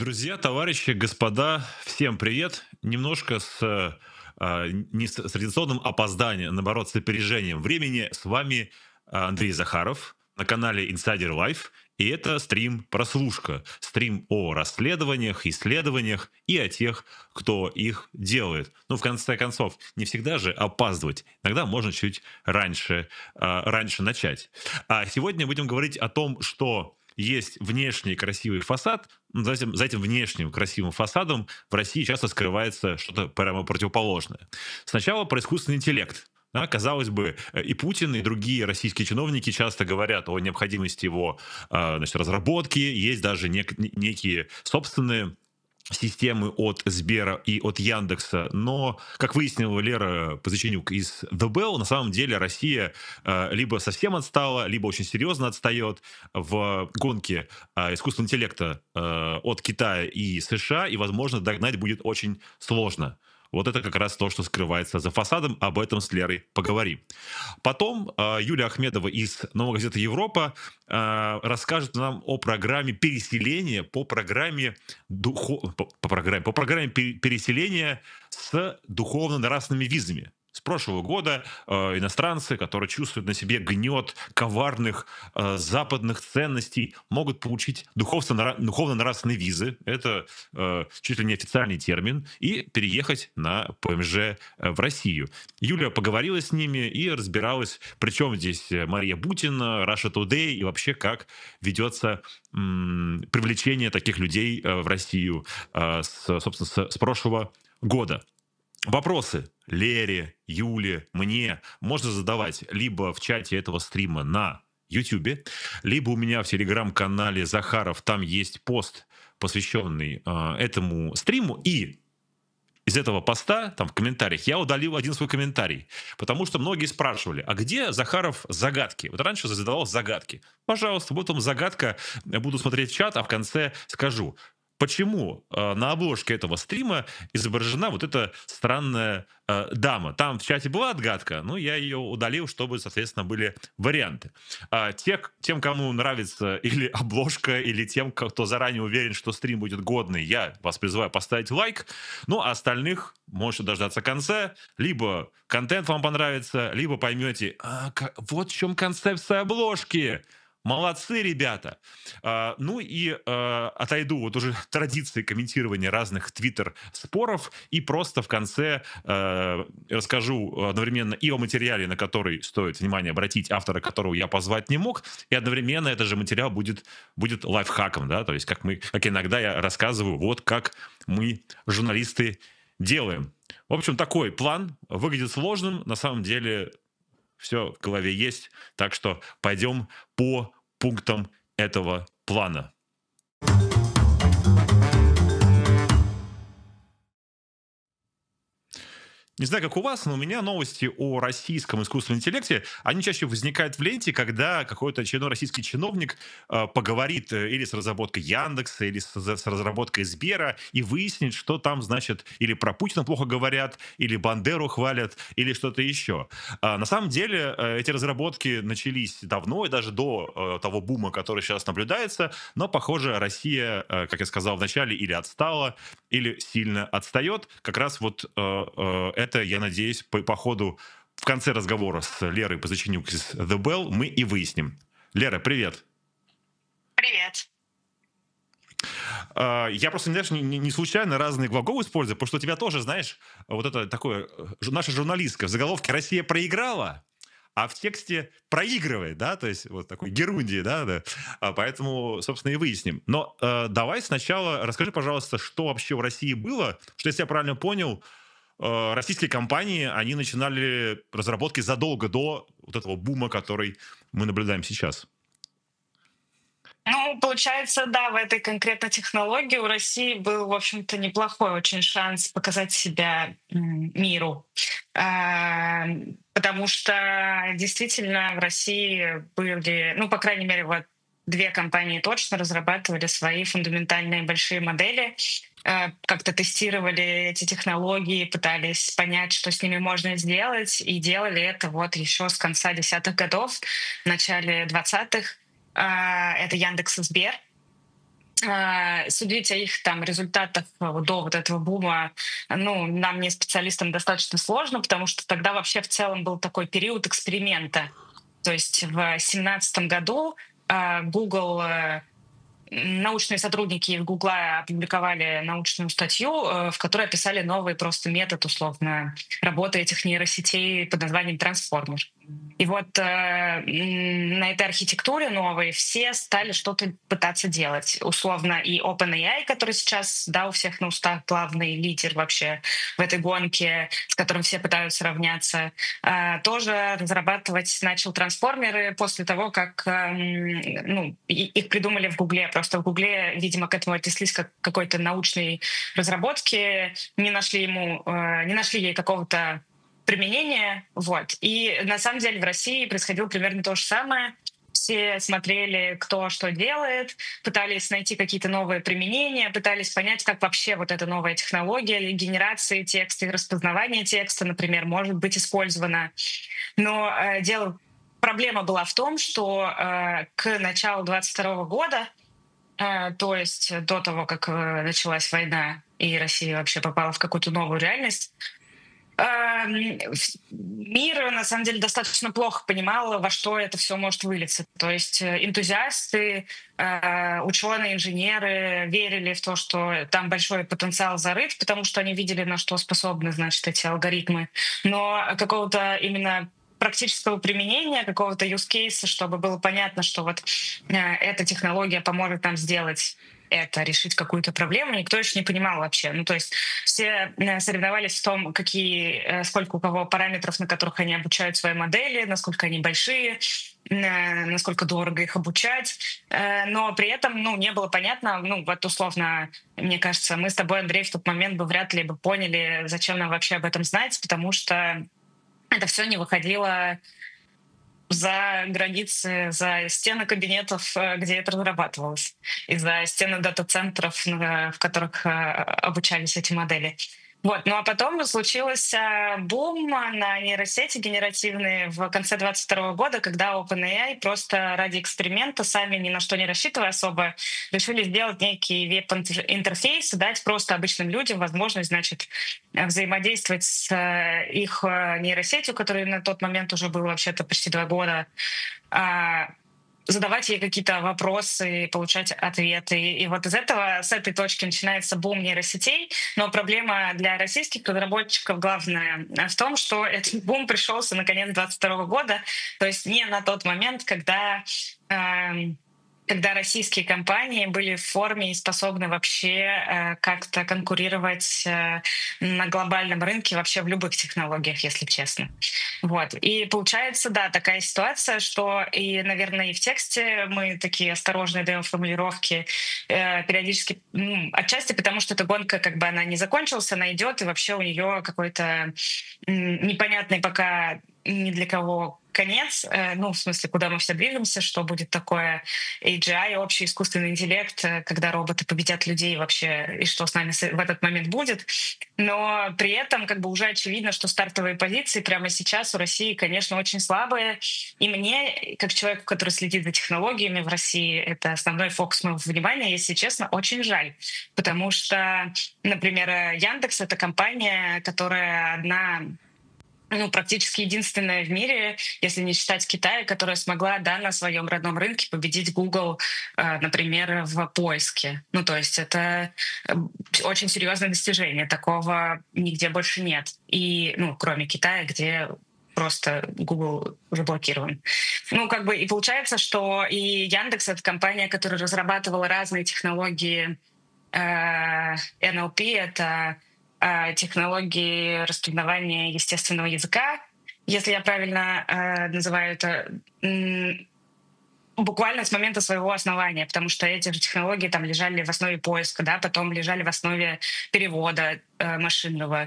Друзья, товарищи, господа, всем привет. Немножко не с традиционным опозданием, наоборот, с опережением времени. С вами Андрей Захаров на канале Insider Life. И это стрим «Прослушка». Стрим о расследованиях, исследованиях и о тех, кто их делает. Ну, в конце концов, не всегда же опаздывать. Иногда можно чуть раньше начать. А сегодня будем говорить о том, что есть внешний красивый фасад, но за этим внешним красивым фасадом в России часто скрывается что-то прямо противоположное. Сначала про искусственный интеллект. Да, казалось бы, и Путин, и другие российские чиновники часто говорят о необходимости его разработки. Есть даже некие собственные системы от Сбера и от Яндекса, но, как выяснила Лера Позыченюк из The Bell, на самом деле Россия либо совсем отстала, либо очень серьезно отстает в гонке искусственного интеллекта от Китая и США, и, возможно, догнать будет очень сложно. Вот это как раз то, что скрывается за фасадом, об этом с Лерой поговорим. Потом Юлия Ахмедова из «Новой газеты Европа» расскажет нам о программе переселения, по программе переселения с духовно-нравственными визами. С прошлого года иностранцы, которые чувствуют на себе гнет коварных западных ценностей, могут получить духовно-нравственные визы, это чуть ли не официальный термин, и переехать на ПМЖ в Россию. Юлия поговорила с ними и разбиралась, причем здесь Мария Бутина, Russia Today и вообще как ведется привлечение таких людей в Россию собственно, с прошлого года. Вопросы Лере, Юле, мне можно задавать либо в чате этого стрима на YouTube, либо у меня в телеграм-канале Захаров, там есть пост, посвященный этому стриму, и из этого поста, там в комментариях, я удалил один свой комментарий, потому что многие спрашивали, а где Захаров загадки? Вот раньше задавал загадки. Пожалуйста, вот вам загадка, я буду смотреть чат, а в конце скажу. Почему на обложке этого стрима изображена вот эта странная дама? Там в чате была отгадка, но я ее удалил, чтобы, соответственно, были варианты. Тем, кому нравится или обложка, или тем, кто заранее уверен, что стрим будет годный, я вас призываю поставить лайк. Ну, а остальных можете дождаться конца. Либо контент вам понравится, либо поймете, вот в чем концепция обложки. Молодцы, ребята. Ну и отойду вот уже традиции комментирования разных твиттер-споров и просто в конце расскажу одновременно и о материале, на который стоит внимание обратить, автора которого я позвать не мог, и одновременно этот же материал будет лайфхаком, да, то есть как иногда я рассказываю, вот как мы, журналисты, делаем. В общем, такой план выглядит сложным, на самом деле все в голове есть, так что пойдем по пунктам этого плана. Не знаю, как у вас, но у меня новости о российском искусственном интеллекте, они чаще возникают в ленте, когда какой-то очередной российский чиновник поговорит или с разработкой Яндекса, или с разработкой Сбера, и выяснит, что там, значит, или про Путина плохо говорят, или Бандеру хвалят, или что-то еще. На самом деле эти разработки начались давно, и даже до того бума, который сейчас наблюдается, но, похоже, Россия, как я сказал в начале, или отстала, или сильно отстает. Как раз вот это, я надеюсь, по ходу в конце разговора с Лерой Позыченюк из The Bell мы и выясним. Лера, привет. Привет. Я просто, знаешь, не случайно разные глаголы использую, потому что у тебя тоже, знаешь, вот это такое, наша журналистка в заголовке «Россия проиграла», а в тексте проигрывает, да, то есть вот такой герундий, да. Поэтому, собственно, и выясним. Но давай сначала расскажи, пожалуйста, что вообще в России было, что, если я правильно понял, российские компании, они начинали разработки задолго до вот этого бума, который мы наблюдаем сейчас. Ну, получается, да, в этой конкретной технологии у России был, в общем-то, неплохой очень шанс показать себя миру. Потому что действительно в России были, ну, по крайней мере, вот две компании точно разрабатывали свои фундаментальные большие модели, как-то тестировали эти технологии, пытались понять, что с ними можно сделать, и делали это вот еще с конца десятых годов, в начале 20-х. Это Яндекс и Сбер. Судить о их там результатах до вот этого бума, ну, нам, не специалистам, достаточно сложно, потому что тогда вообще в целом был такой период эксперимента. То есть в 2017 году Google научные сотрудники Гугла опубликовали научную статью, в которой описали новый просто метод, условно, работы этих нейросетей под названием трансформер. И вот на этой архитектуре новой все стали что-то пытаться делать. Условно, и OpenAI, который сейчас, да, у всех на устах главный лидер вообще в этой гонке, с которым все пытаются равняться, тоже разрабатывать начал трансформеры после того, как ну, их придумали в Гугле. Просто в Гугле, видимо, к этому отнеслись как к какой-то научной разработке, не нашли ей какого-то применения. Вот. И на самом деле в России происходило примерно то же самое. Все смотрели, кто что делает, пытались найти какие-то новые применения, пытались понять, как вообще вот эта новая технология генерации текста и распознавания текста, например, может быть использована. Но проблема была в том, что к началу 2022 года, то есть до того, как началась война и Россия вообще попала в какую-то новую реальность, мир, на самом деле, достаточно плохо понимал, во что это все может вылиться. То есть энтузиасты, ученые, инженеры верили в то, что там большой потенциал зарыт, потому что они видели, на что способны, значит, эти алгоритмы. Но какого-то именно практического применения, какого-то use case, чтобы было понятно, что вот эта технология поможет нам сделать это, решить какую-то проблему, никто еще не понимал вообще. Ну, то есть все соревновались в том, сколько у кого параметров, на которых они обучают свои модели, насколько они большие, насколько дорого их обучать. Но при этом, ну, не было понятно, ну, вот условно, мне кажется, мы с тобой, Андрей, в тот момент бы вряд ли бы поняли, зачем нам вообще об этом знать, потому что это все не выходило за границы, за стены кабинетов, где это разрабатывалось, и за стены дата-центров, в которых обучались эти модели. Вот. Ну а потом случился бум на нейросети генеративные в конце 2022 года, когда OpenAI просто ради эксперимента, сами ни на что не рассчитывая особо, решили сделать некий веб-интерфейс, дать просто обычным людям возможность, значит, взаимодействовать с их нейросетью, которая на тот момент уже было вообще-то почти 2 года, задавать ей какие-то вопросы, получать ответы. И вот с этой точки начинается бум нейросетей. Но проблема для российских разработчиков главная в том, что этот бум пришелся на конец 2022 года, то есть не на тот момент, когда российские компании были в форме и способны вообще как-то конкурировать на глобальном рынке вообще в любых технологиях, если честно. Вот. И получается, да, такая ситуация, что и, наверное, и в тексте мы такие осторожные даем формулировки периодически, отчасти потому, что эта гонка, как бы она не закончилась, она идет, и вообще у нее какой-то непонятный пока ни для кого конец, ну, в смысле, куда мы все движемся, что будет такое AGI, общий искусственный интеллект, когда роботы победят людей вообще, и что с нами в этот момент будет. Но при этом как бы уже очевидно, что стартовые позиции прямо сейчас у России, конечно, очень слабые. И мне, как человеку, который следит за технологиями в России, это основной фокус моего внимания, если честно, очень жаль. Потому что, например, Яндекс — это компания, которая практически единственная в мире, если не считать Китая, которая смогла, да, на своем родном рынке победить Google, например, в поиске. Ну, то есть это очень серьезное достижение. Такого нигде больше нет. И, кроме Китая, где просто Google заблокирован. Ну, как бы и получается, что и Яндекс — это компания, которая разрабатывала разные технологии NLP, это технологии распознавания естественного языка, если я правильно называю это, буквально с момента своего основания, потому что эти же технологии там лежали в основе поиска, да, потом лежали в основе перевода машинного.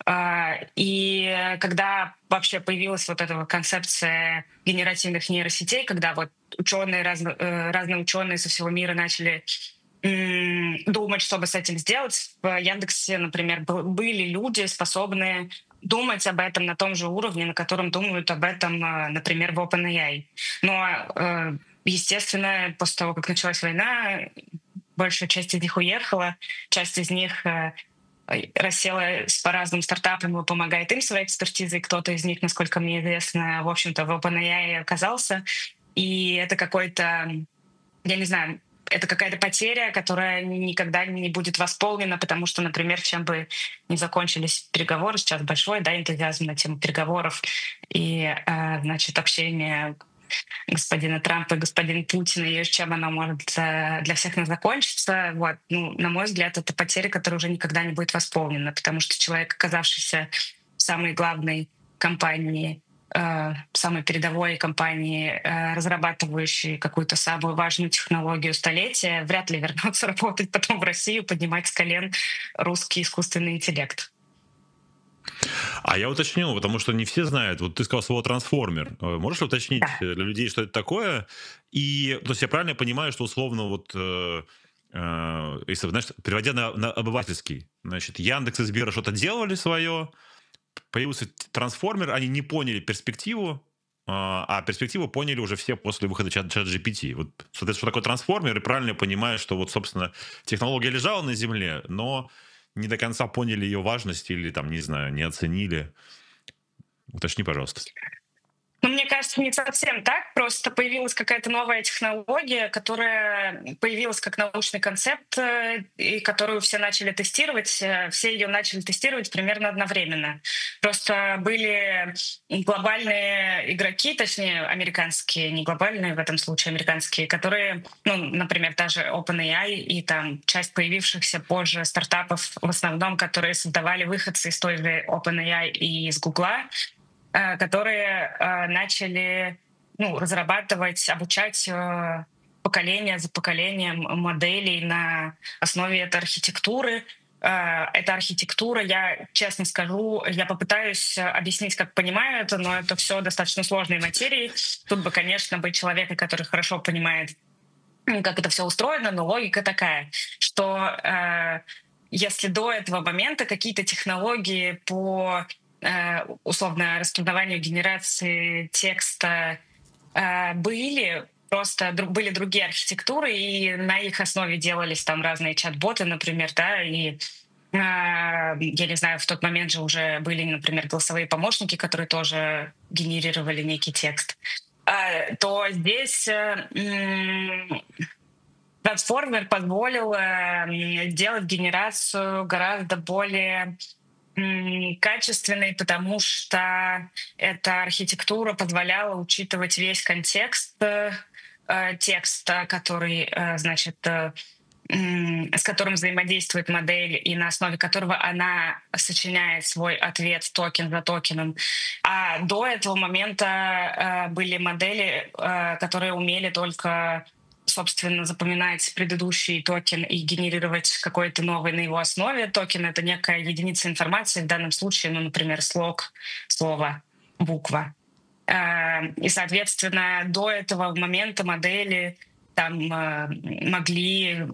И когда вообще появилась вот эта концепция генеративных нейросетей, когда вот разные ученые со всего мира начали думать, чтобы с этим сделать. В Яндексе, например, были люди, способные думать об этом на том же уровне, на котором думают об этом, например, в OpenAI. Но, естественно, после того, как началась война, большая часть из них уехала, часть из них расселась по разным стартапам и помогает им своей экспертизой. Кто-то из них, насколько мне известно, в общем-то, в OpenAI оказался. И это какой-то, я не знаю, это какая-то потеря, которая никогда не будет восполнена, потому что, например, чем бы ни закончились переговоры, сейчас большой, да, энтузиазм на тему переговоров и, значит, общение господина Трампа и господина Путина, и чем оно может для всех нас закончиться. Вот. Ну, на мой взгляд, это потеря, которая уже никогда не будет восполнена, потому что человек, оказавшийся в самой главной компании, самой передовой компании, разрабатывающей какую-то самую важную технологию столетия, вряд ли вернется работать потом в Россию, поднимать с колен русский искусственный интеллект. А я уточню, потому что не все знают. Вот ты сказал слово трансформер. Можешь уточнить Да. для людей, что это такое? И, то есть я правильно понимаю, что условно вот, если, знаешь, переводя на обывательский, значит, Яндекс и Сбер что-то делали свое, появился трансформер, они не поняли перспективу, а перспективу поняли уже все после выхода чат GPT. Вот, соответственно, что такое трансформер, и правильно я понимаю, что вот, собственно, технология лежала на Земле, но не до конца поняли ее важность или, там, не знаю, не оценили. Уточни, пожалуйста. Ну, мне кажется, не совсем так. Просто появилась какая-то новая технология, которая появилась как научный концепт, и которую все начали тестировать. Все ее начали тестировать примерно одновременно. Просто были глобальные игроки, точнее, американские, не глобальные в этом случае, американские, которые, ну, например, та же OpenAI и там часть появившихся позже стартапов, в основном, которые создавали выходцы из той же OpenAI и из Гугла, которые начали, ну, разрабатывать, обучать поколение за поколением моделей на основе этой архитектуры. Эта архитектура, я честно скажу, я попытаюсь объяснить, как понимаю это, но это все достаточно сложные материи. Тут бы, конечно, быть человеком, который хорошо понимает, как это все устроено, но логика такая, что если до этого момента какие-то технологии по условно распознаванию генерации текста были, просто были другие архитектуры, и на их основе делались там разные чат-боты, например, да, и я не знаю, в тот момент же уже были, например, голосовые помощники, которые тоже генерировали некий текст, то здесь трансформер позволил делать генерацию гораздо более качественной, потому что эта архитектура позволяла учитывать весь контекст текста, который, значит, с которым взаимодействует модель и на основе которого она сочиняет свой ответ токен за токеном. А до этого момента были модели, которые умели только, собственно, запоминать предыдущий токен и генерировать какой-то новый на его основе. Токен — это некая единица информации, в данном случае, ну, например, слог, слово, буква. И, соответственно, до этого момента модели там могли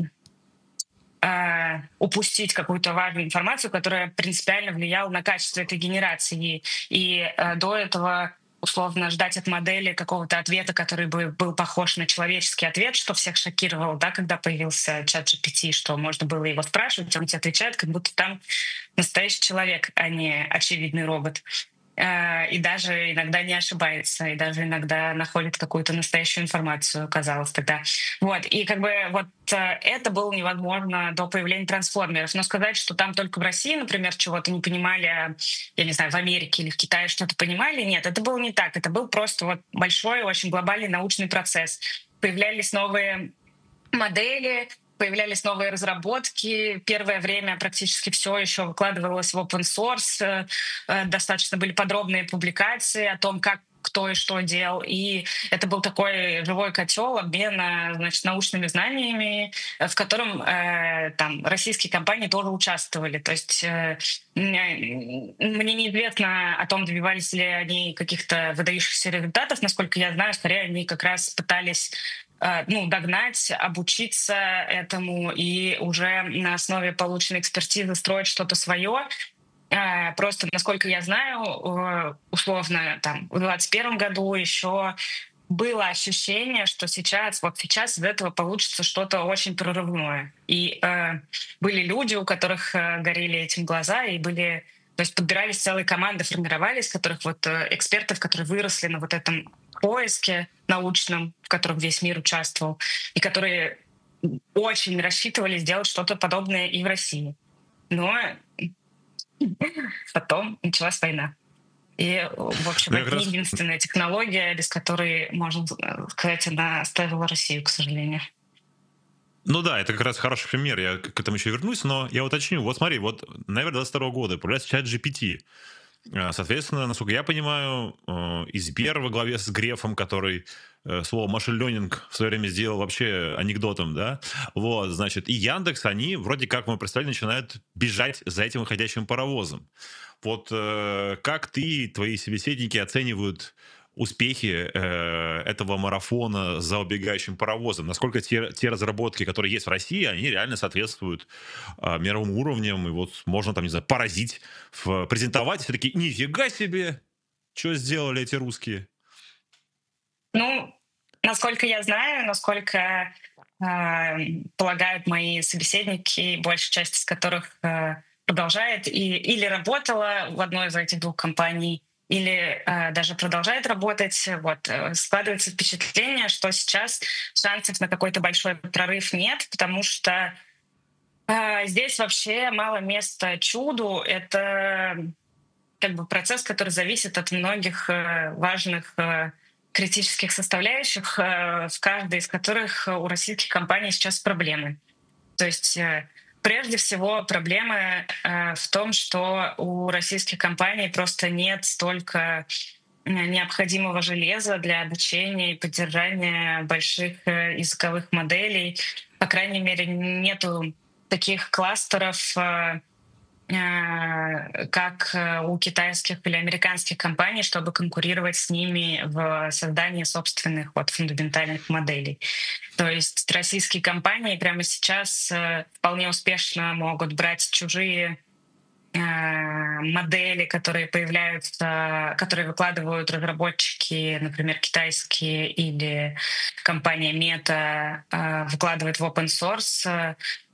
упустить какую-то важную информацию, которая принципиально влияла на качество этой генерации. И до этого условно ждать от модели какого-то ответа, который бы был похож на человеческий ответ, что всех шокировало, да, когда появился чат GPT, что можно было его спрашивать, он тебе отвечает, как будто там настоящий человек, а не очевидный робот. И даже иногда не ошибается, и даже иногда находит какую-то настоящую информацию, казалось тогда. Вот. И как бы вот это было невозможно до появления трансформеров. Но сказать, что там только в России, например, чего-то не понимали, я не знаю, в Америке или в Китае что-то понимали, нет, это было не так. Это был просто вот большой, очень глобальный научный процесс. Появлялись новые модели, появлялись новые разработки. Первое время практически все еще выкладывалось в open source. Достаточно были подробные публикации о том, как кто и что делал. И это был такой живой котел обмена, значит, научными знаниями, в котором там российские компании тоже участвовали. То есть мне неизвестно о том, добивались ли они каких-то выдающихся результатов. Насколько я знаю, скорее они как раз пытались ну, догнать, обучиться этому и уже на основе полученной экспертизы строить что-то свое. Просто, насколько я знаю, условно, там, в 2021 году еще было ощущение, что сейчас из этого получится что-то очень прорывное. И были люди, у которых горели этим глаза, и были, то есть подбирались целые команды, формировались, которых вот экспертов, которые выросли на вот этом поиске научном, в котором весь мир участвовал, и которые очень рассчитывали сделать что-то подобное и в России. Но потом началась война. И, в общем, Ну, я это как не раз единственная технология, без которой, можно сказать, она оставила Россию, к сожалению. Ну да, это как раз хороший пример, я к этому еще вернусь, но я уточню. Вот смотри, вот, наверное, 22 года появляется чат GPT. Соответственно, насколько я понимаю, и Сбер во главе с Грефом, который слово машин-ленинг в свое время сделал вообще анекдотом, да, вот, значит, и Яндекс, они вроде как, мы представили, начинают бежать за этим выходящим паровозом. Вот как ты и твои собеседники оценивают успехи этого марафона за убегающим паровозом? Насколько те разработки, которые есть в России, они реально соответствуют мировым уровням, и вот можно там, не знаю, поразить, презентовать, и все таки нифига себе, что сделали эти русские. Ну, насколько я знаю, насколько полагают мои собеседники, большая часть из которых продолжает или работала в одной из этих двух компаний, или даже продолжает работать. Вот, складывается впечатление, что сейчас шансов на какой-то большой прорыв нет, потому что здесь вообще мало места чуду. Это как бы процесс, который зависит от многих важных критических составляющих, в каждой из которых у российских компаний сейчас проблемы. То есть прежде всего проблемы в том, что у российских компаний просто нет столько необходимого железа для обучения и поддержания больших языковых моделей. По крайней мере, нету таких кластеров, как у китайских или американских компаний, чтобы конкурировать с ними в создании собственных вот фундаментальных моделей. То есть российские компании прямо сейчас вполне успешно могут брать чужие модели, которые появляются, которые выкладывают разработчики, например, китайские или компания Meta выкладывает в open source,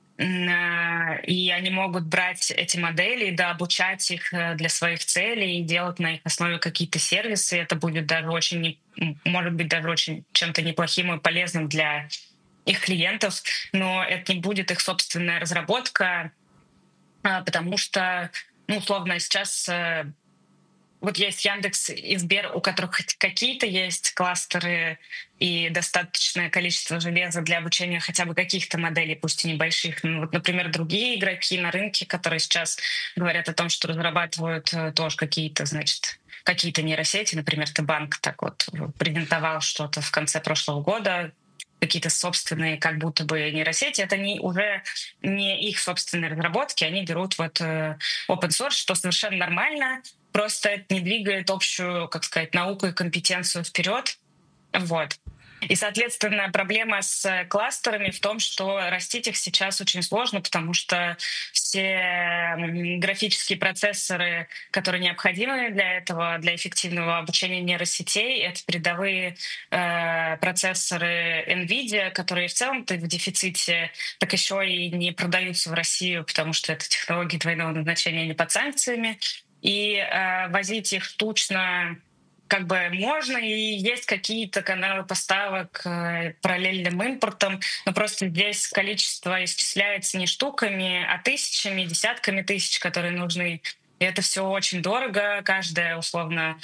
и они могут брать эти модели, да, обучать их для своих целей и делать на их основе какие-то сервисы. Это будет даже очень, может быть, даже очень чем-то неплохим и полезным для их клиентов, но это не будет их собственная разработка, потому что, ну, условно, сейчас вот есть Яндекс и Сбер, у которых хоть какие-то есть кластеры и достаточное количество железа для обучения хотя бы каких-то моделей, пусть и небольших. Ну, вот, например, другие игроки на рынке, которые сейчас говорят о том, что разрабатывают тоже какие-то, значит, какие-то нейросети. Например, Т-банк так вот презентовал что-то в конце прошлого года, какие-то собственные как будто бы нейросети. Это уже не их собственные разработки, они берут вот open source, что совершенно нормально, просто это не двигает общую, как сказать, науку и компетенцию вперед. Вот. И, соответственно, проблема с кластерами в том, что растить их сейчас очень сложно, потому что все графические процессоры, которые необходимы для этого, для эффективного обучения нейросетей, это передовые процессоры NVIDIA, которые в целом-то в дефиците, так еще и не продаются в Россию, потому что это технологии двойного назначения не под санкциями. И возить их штучно как бы можно, и есть какие-то каналы поставок параллельным импортом, но просто здесь количество исчисляется не штуками, а тысячами, десятками тысяч, которые нужны. И это все очень дорого. Каждая, условно,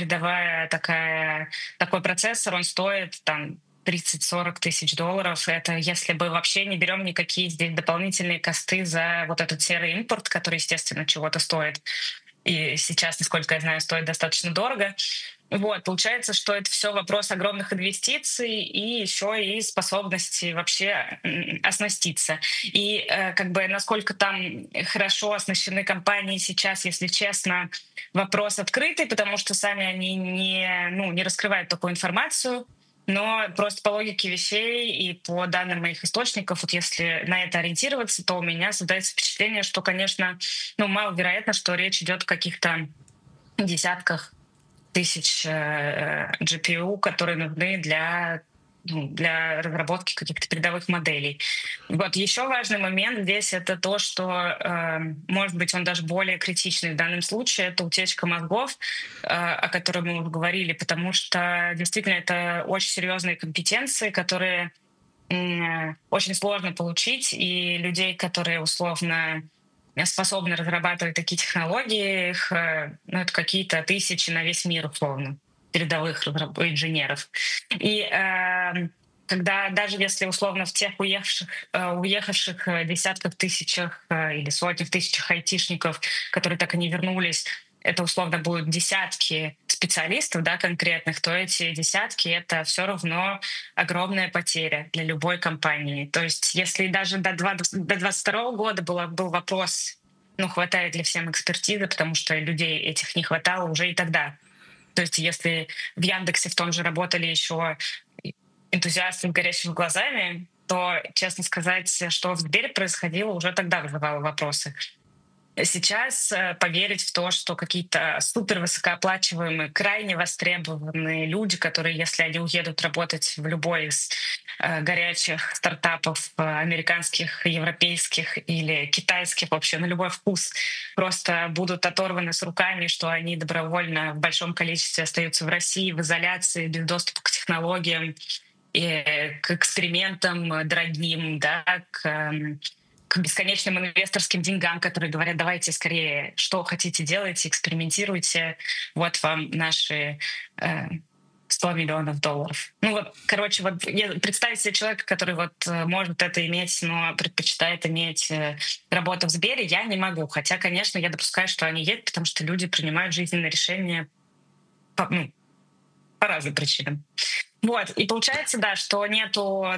такой процессор, он стоит там 30-40 тысяч долларов. Это если бы вообще не берем никакие здесь дополнительные косты за вот этот серый импорт, который, естественно, чего-то стоит. И сейчас, насколько я знаю, стоит достаточно дорого. Вот, получается, что это все вопрос огромных инвестиций и еще и способности вообще оснаститься. И как бы насколько там хорошо оснащены компании сейчас, если честно, вопрос открытый, потому что сами они не раскрывают такую информацию. Но просто по логике вещей и по данным моих источников, вот если на это ориентироваться, то у меня создается впечатление, что, конечно, маловероятно, что речь идет о каких-то десятках тысяч GPU, которые нужны для разработки каких-то передовых моделей. Вот еще важный момент здесь это то, что, может быть, он даже более критичный в данном случае, это утечка мозгов, о которой мы уже говорили, потому что действительно это очень серьезные компетенции, которые очень сложно получить, и людей, которые условно способны разрабатывать такие технологии, их, ну, это какие-то тысячи на весь мир условно передовых инженеров. И когда даже если условно в тех уехавших десятках тысячах или сотнях тысячах айтишников, которые так и не вернулись, это условно будут десятки специалистов, да, конкретных, то эти десятки — это все равно огромная потеря для любой компании. То есть если даже до 2022 года был вопрос, ну, хватает ли всем экспертизы, потому что людей этих не хватало уже и тогда. То есть если в Яндексе в том же работали еще энтузиасты с горящими глазами, то, честно сказать, что в Сбере происходило, уже тогда вызывало вопросы. Сейчас поверить в то, что какие-то супер высокооплачиваемые, крайне востребованные люди, которые, если они уедут работать в любой из горячих стартапов американских, европейских или китайских, вообще на любой вкус, просто будут оторваны с руками, что они добровольно в большом количестве остаются в России, в изоляции, без доступа к технологиям и к экспериментам дорогим, да, к бесконечным инвесторским деньгам, которые говорят, давайте скорее, что хотите делайте, экспериментируйте, вот вам наши 100 миллионов долларов. Ну вот, короче, вот представить себе человека, который вот может это иметь, но предпочитает иметь работу в Сбере, я не могу. Хотя, конечно, я допускаю, что они едут, потому что люди принимают жизненные решения по разным причинам. Вот, и получается, да, что нету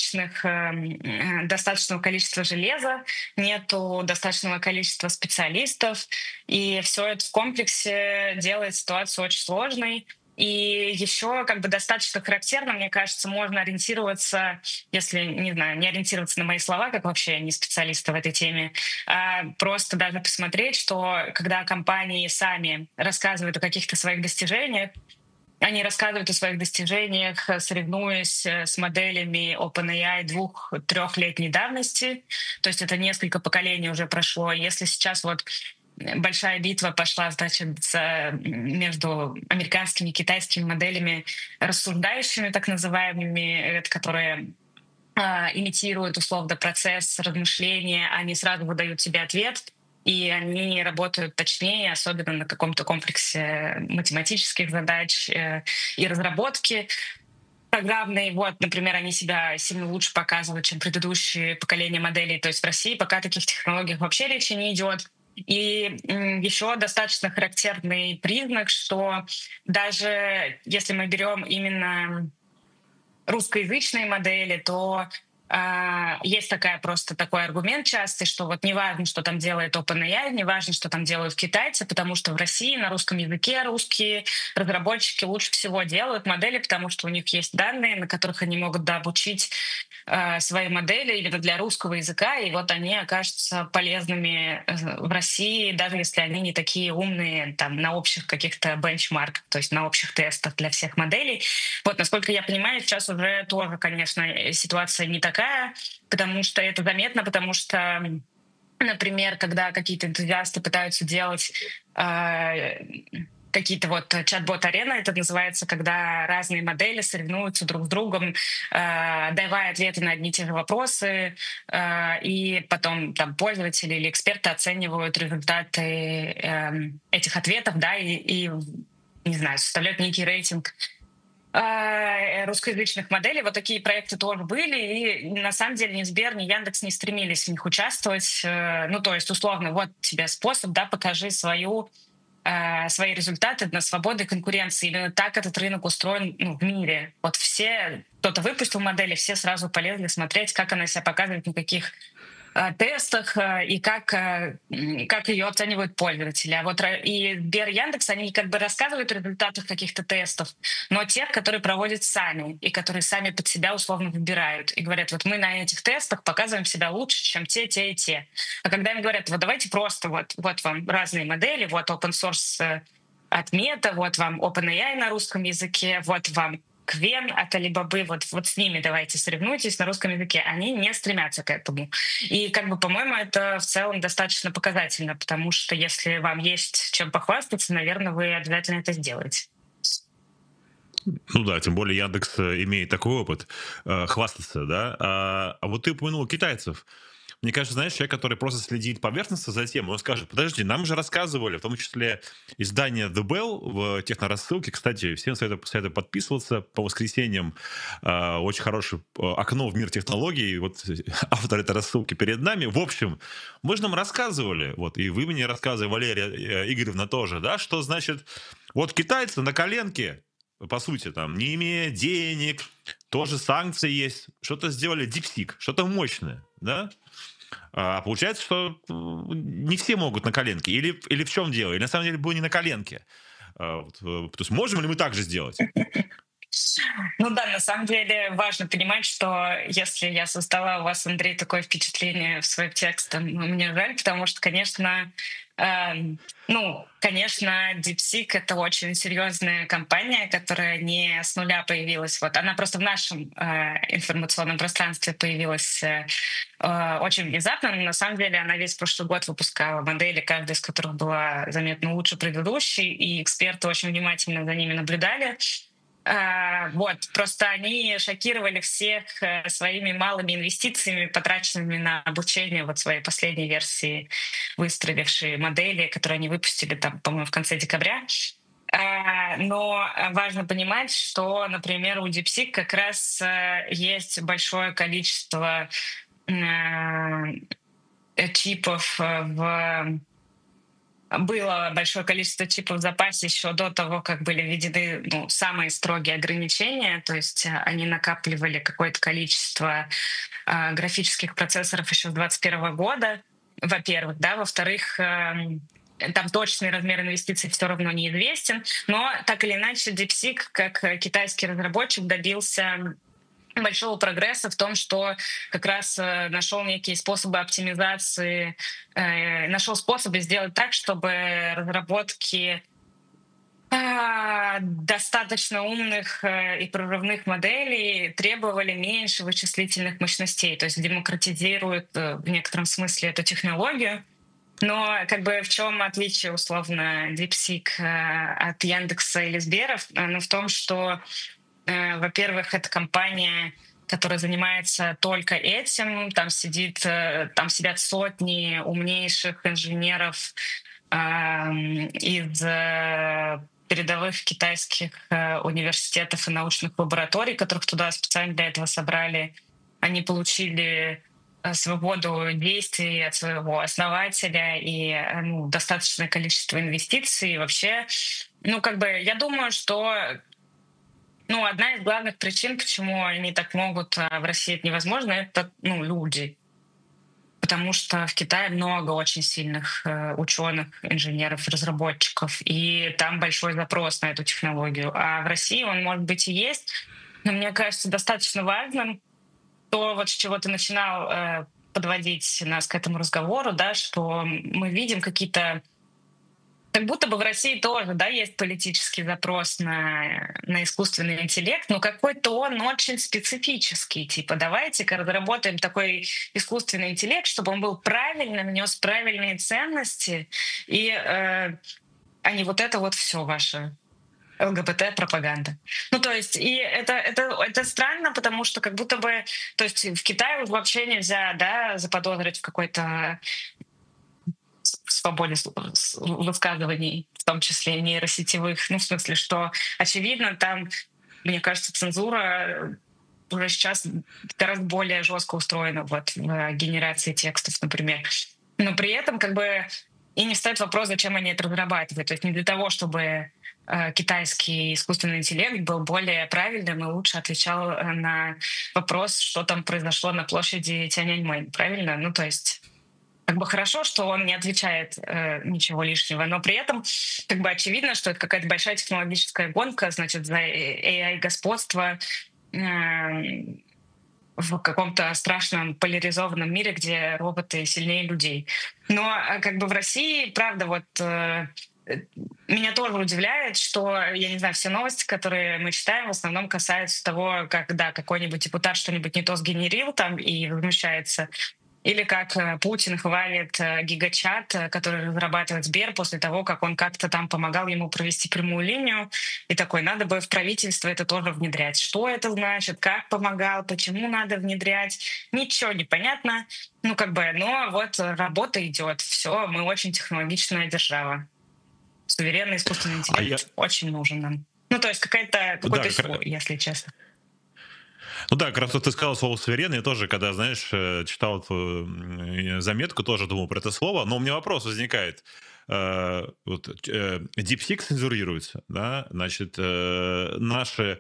достаточного количества железа, нету достаточного количества специалистов, и все это в комплексе делает ситуацию очень сложной. И еще как бы достаточно характерно, мне кажется, можно ориентироваться, если, не знаю, не ориентироваться на мои слова, как вообще я не специалист в этой теме, а просто даже посмотреть, что когда компании сами рассказывают о каких-то своих достижениях, они рассказывают о своих достижениях, соревнуясь с моделями OpenAI 2-3-летней давности. То есть это несколько поколений уже прошло. Если сейчас вот большая битва пошла, значит, между американскими и китайскими моделями рассуждающими, так называемыми, которые имитируют условно процесс размышления, они сразу выдают себе ответ, и они работают точнее, особенно на каком-то комплексе математических задач и разработки программной. Вот, например, они себя сильно лучше показывают, чем предыдущие поколения моделей. То есть в России пока о таких технологиях вообще речи не идет. И еще достаточно характерный признак, что даже если мы берем именно русскоязычные модели, то есть такой аргумент частый, что вот не важно, что там делает OpenAI, не важно, что там делают китайцы, потому что в России на русском языке русские разработчики лучше всего делают модели, потому что у них есть данные, на которых они могут обучить свои модели именно для русского языка, и вот они окажутся полезными в России, даже если они не такие умные там на общих каких-то бенчмарках, то есть на общих тестах для всех моделей. Вот, насколько я понимаю, сейчас уже тоже, конечно, ситуация не такая, потому что это заметно, потому что, например, когда какие-то энтузиасты пытаются делать какие-то вот чат-бот-арены, это называется, когда разные модели соревнуются друг с другом, давая ответы на одни и те же вопросы, и потом там пользователи или эксперты оценивают результаты этих ответов, да, и не знаю, составляют некий рейтинг русскоязычных моделей. Вот такие проекты тоже были, и на самом деле ни Сбер, ни Яндекс не стремились в них участвовать. Ну, то есть, условно, вот тебе способ, да, покажи свои результаты на свободной конкуренции. Именно так этот рынок устроен в мире. Вот кто-то выпустил модели, все сразу полезли смотреть, как она себя показывает, на каких тестах и как ее оценивают пользователи. А вот и Сбер, Яндекс, они как бы рассказывают о результатах каких-то тестов, но тех, которые проводят сами и которые сами под себя условно выбирают. И говорят, вот мы на этих тестах показываем себя лучше, чем те и те. А когда им говорят, вот давайте просто вот вам разные модели, вот open source от Мета, вот вам OpenAI на русском языке, вот вам Квен от Алибабы, вот с ними давайте соревнуйтесь на русском языке. Они не стремятся к этому. И, как бы, по-моему, это в целом достаточно показательно, потому что если вам есть чем похвастаться, наверное, вы обязательно это сделаете. Ну да, тем более Яндекс имеет такой опыт хвастаться, да. А вот ты упомянул китайцев. Мне кажется, знаешь, человек, который просто следит поверхностно за тем, он скажет: подожди, нам же рассказывали, в том числе издание The Bell в технорассылке, кстати, всем советую подписываться по воскресеньям, очень хорошее окно в мир технологий, вот автор этой рассылки перед нами. В общем, вы же нам рассказывали, вот, и вы мне рассказывали, Валерия Игоревна тоже, да, что значит, вот китайцы на коленке, по сути, там, не имея денег, тоже санкции есть, что-то сделали дипсик, что-то мощное, да? А получается, что не все могут на коленке. Или в чем дело? Или на самом деле было не на коленке. То есть можем ли мы так же сделать? Ну да, на самом деле важно понимать, что если я создала у вас, Андрей, такое впечатление в своим текстом, ну, мне жаль, потому что, конечно, конечно, DeepSeek — это очень серьезная компания, которая не с нуля появилась. Вот она просто в нашем информационном пространстве появилась очень внезапно, но на самом деле она весь прошлый год выпускала модели, каждая из которых была заметно лучше предыдущей, и эксперты очень внимательно за ними наблюдали. Вот, просто они шокировали всех своими малыми инвестициями, потраченными на обучение вот своей последней версии выстрелившей модели, которую они выпустили там, по-моему, в конце декабря. Но важно понимать, что, например, у DeepSeek как раз есть большое количество чипов было большое количество чипов в запасе еще до того, как были введены самые строгие ограничения. То есть они накапливали какое-то количество графических процессоров еще с 2021 года, во-первых. Да? Во-вторых, там точный размер инвестиций все равно неизвестен. Но так или иначе DeepSeek, как китайский разработчик, добился большого прогресса в том, что как раз нашел некие способы оптимизации, нашел способы сделать так, чтобы разработки достаточно умных и прорывных моделей требовали меньше вычислительных мощностей, то есть демократизирует в некотором смысле эту технологию. Но как бы в чем отличие, условно, DeepSeek от Яндекса или Сбера? Ну, в том, что во-первых, это компания, которая занимается только этим. Там сидят сотни умнейших инженеров из передовых китайских университетов и научных лабораторий, которых туда специально для этого собрали. Они получили свободу действий от своего основателя и достаточное количество инвестиций. И вообще, я думаю, что одна из главных причин, почему они так могут, а в России это невозможно, это люди. Потому что в Китае много очень сильных ученых, инженеров, разработчиков, и там большой запрос на эту технологию. А в России он, может быть, и есть, но мне кажется достаточно важным то, вот с чего ты начинал подводить нас к этому разговору, да, что мы видим какие-то. Как будто бы в России тоже, да, есть политический запрос на искусственный интеллект, но какой-то он очень специфический. Типа, давайте-ка разработаем такой искусственный интеллект, чтобы он был правильным, нес правильные ценности, и а не вот это вот все ваше ЛГБТ-пропаганда. Ну, то есть, и это странно, потому что как будто бы, то есть в Китае вообще нельзя, да, заподозрить в какой-то свободе высказываний, в том числе нейросетевых. Ну, в смысле, что, очевидно, там, мне кажется, цензура уже сейчас гораздо более жестко устроена вот в генерации текстов, например. Но при этом как бы и не встает вопрос, зачем они это разрабатывают. То есть не для того, чтобы китайский искусственный интеллект был более правильным и лучше отвечал на вопрос, что там произошло на площади Тяньаньмэнь. Правильно? Ну, то есть как бы хорошо, что он не отвечает ничего лишнего, но при этом как бы очевидно, что это какая-то большая технологическая гонка, значит, за AI-господство в каком-то страшном поляризованном мире, где роботы сильнее людей. Но как бы в России, правда, вот э, меня тоже удивляет, что, я не знаю, все новости, которые мы читаем, в основном касаются того, как, да, какой-нибудь депутат что-нибудь не то сгенерил там и возмущается, или как Путин хвалит гигачат, который разрабатывает Сбер после того, как он как-то там помогал ему провести прямую линию. И такой, надо бы в правительство это тоже внедрять. Что это значит, как помогал, почему надо внедрять, ничего не понятно. Ну, как бы, но вот работа идет, все, мы очень технологичная держава. Суверенный искусственный А я, интеллект очень нужен нам. Ну, то есть да, какой-то свой, если честно. ну да, как раз вот ты сказал слово суверенный, я тоже, когда, знаешь, читал эту заметку, тоже думал про это слово, но у меня вопрос возникает. Вот, DeepSeek цензурируется, да, значит, наши,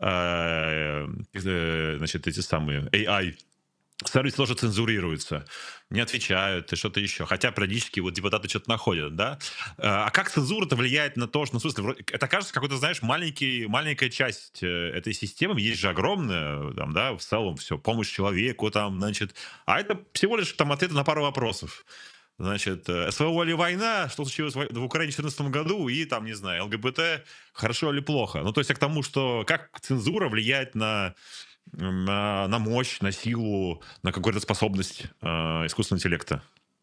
значит, эти самые AI сервис тоже цензурируется, не отвечают и что-то еще. Хотя периодически вот депутаты что-то находят, да? А как цензура-то влияет на то, что, ну, в смысле, это кажется какой-то, знаешь, маленькая часть этой системы, есть же огромная, там, да, в целом все, помощь человеку, там, значит, а это всего лишь там ответы на пару вопросов. Значит, СВО или война, что случилось в Украине в 2014 году, и там, не знаю, ЛГБТ, хорошо или плохо. Ну, то есть я к тому, что как цензура влияет на мощь, на силу, на какую-то способность искусственного интеллекта.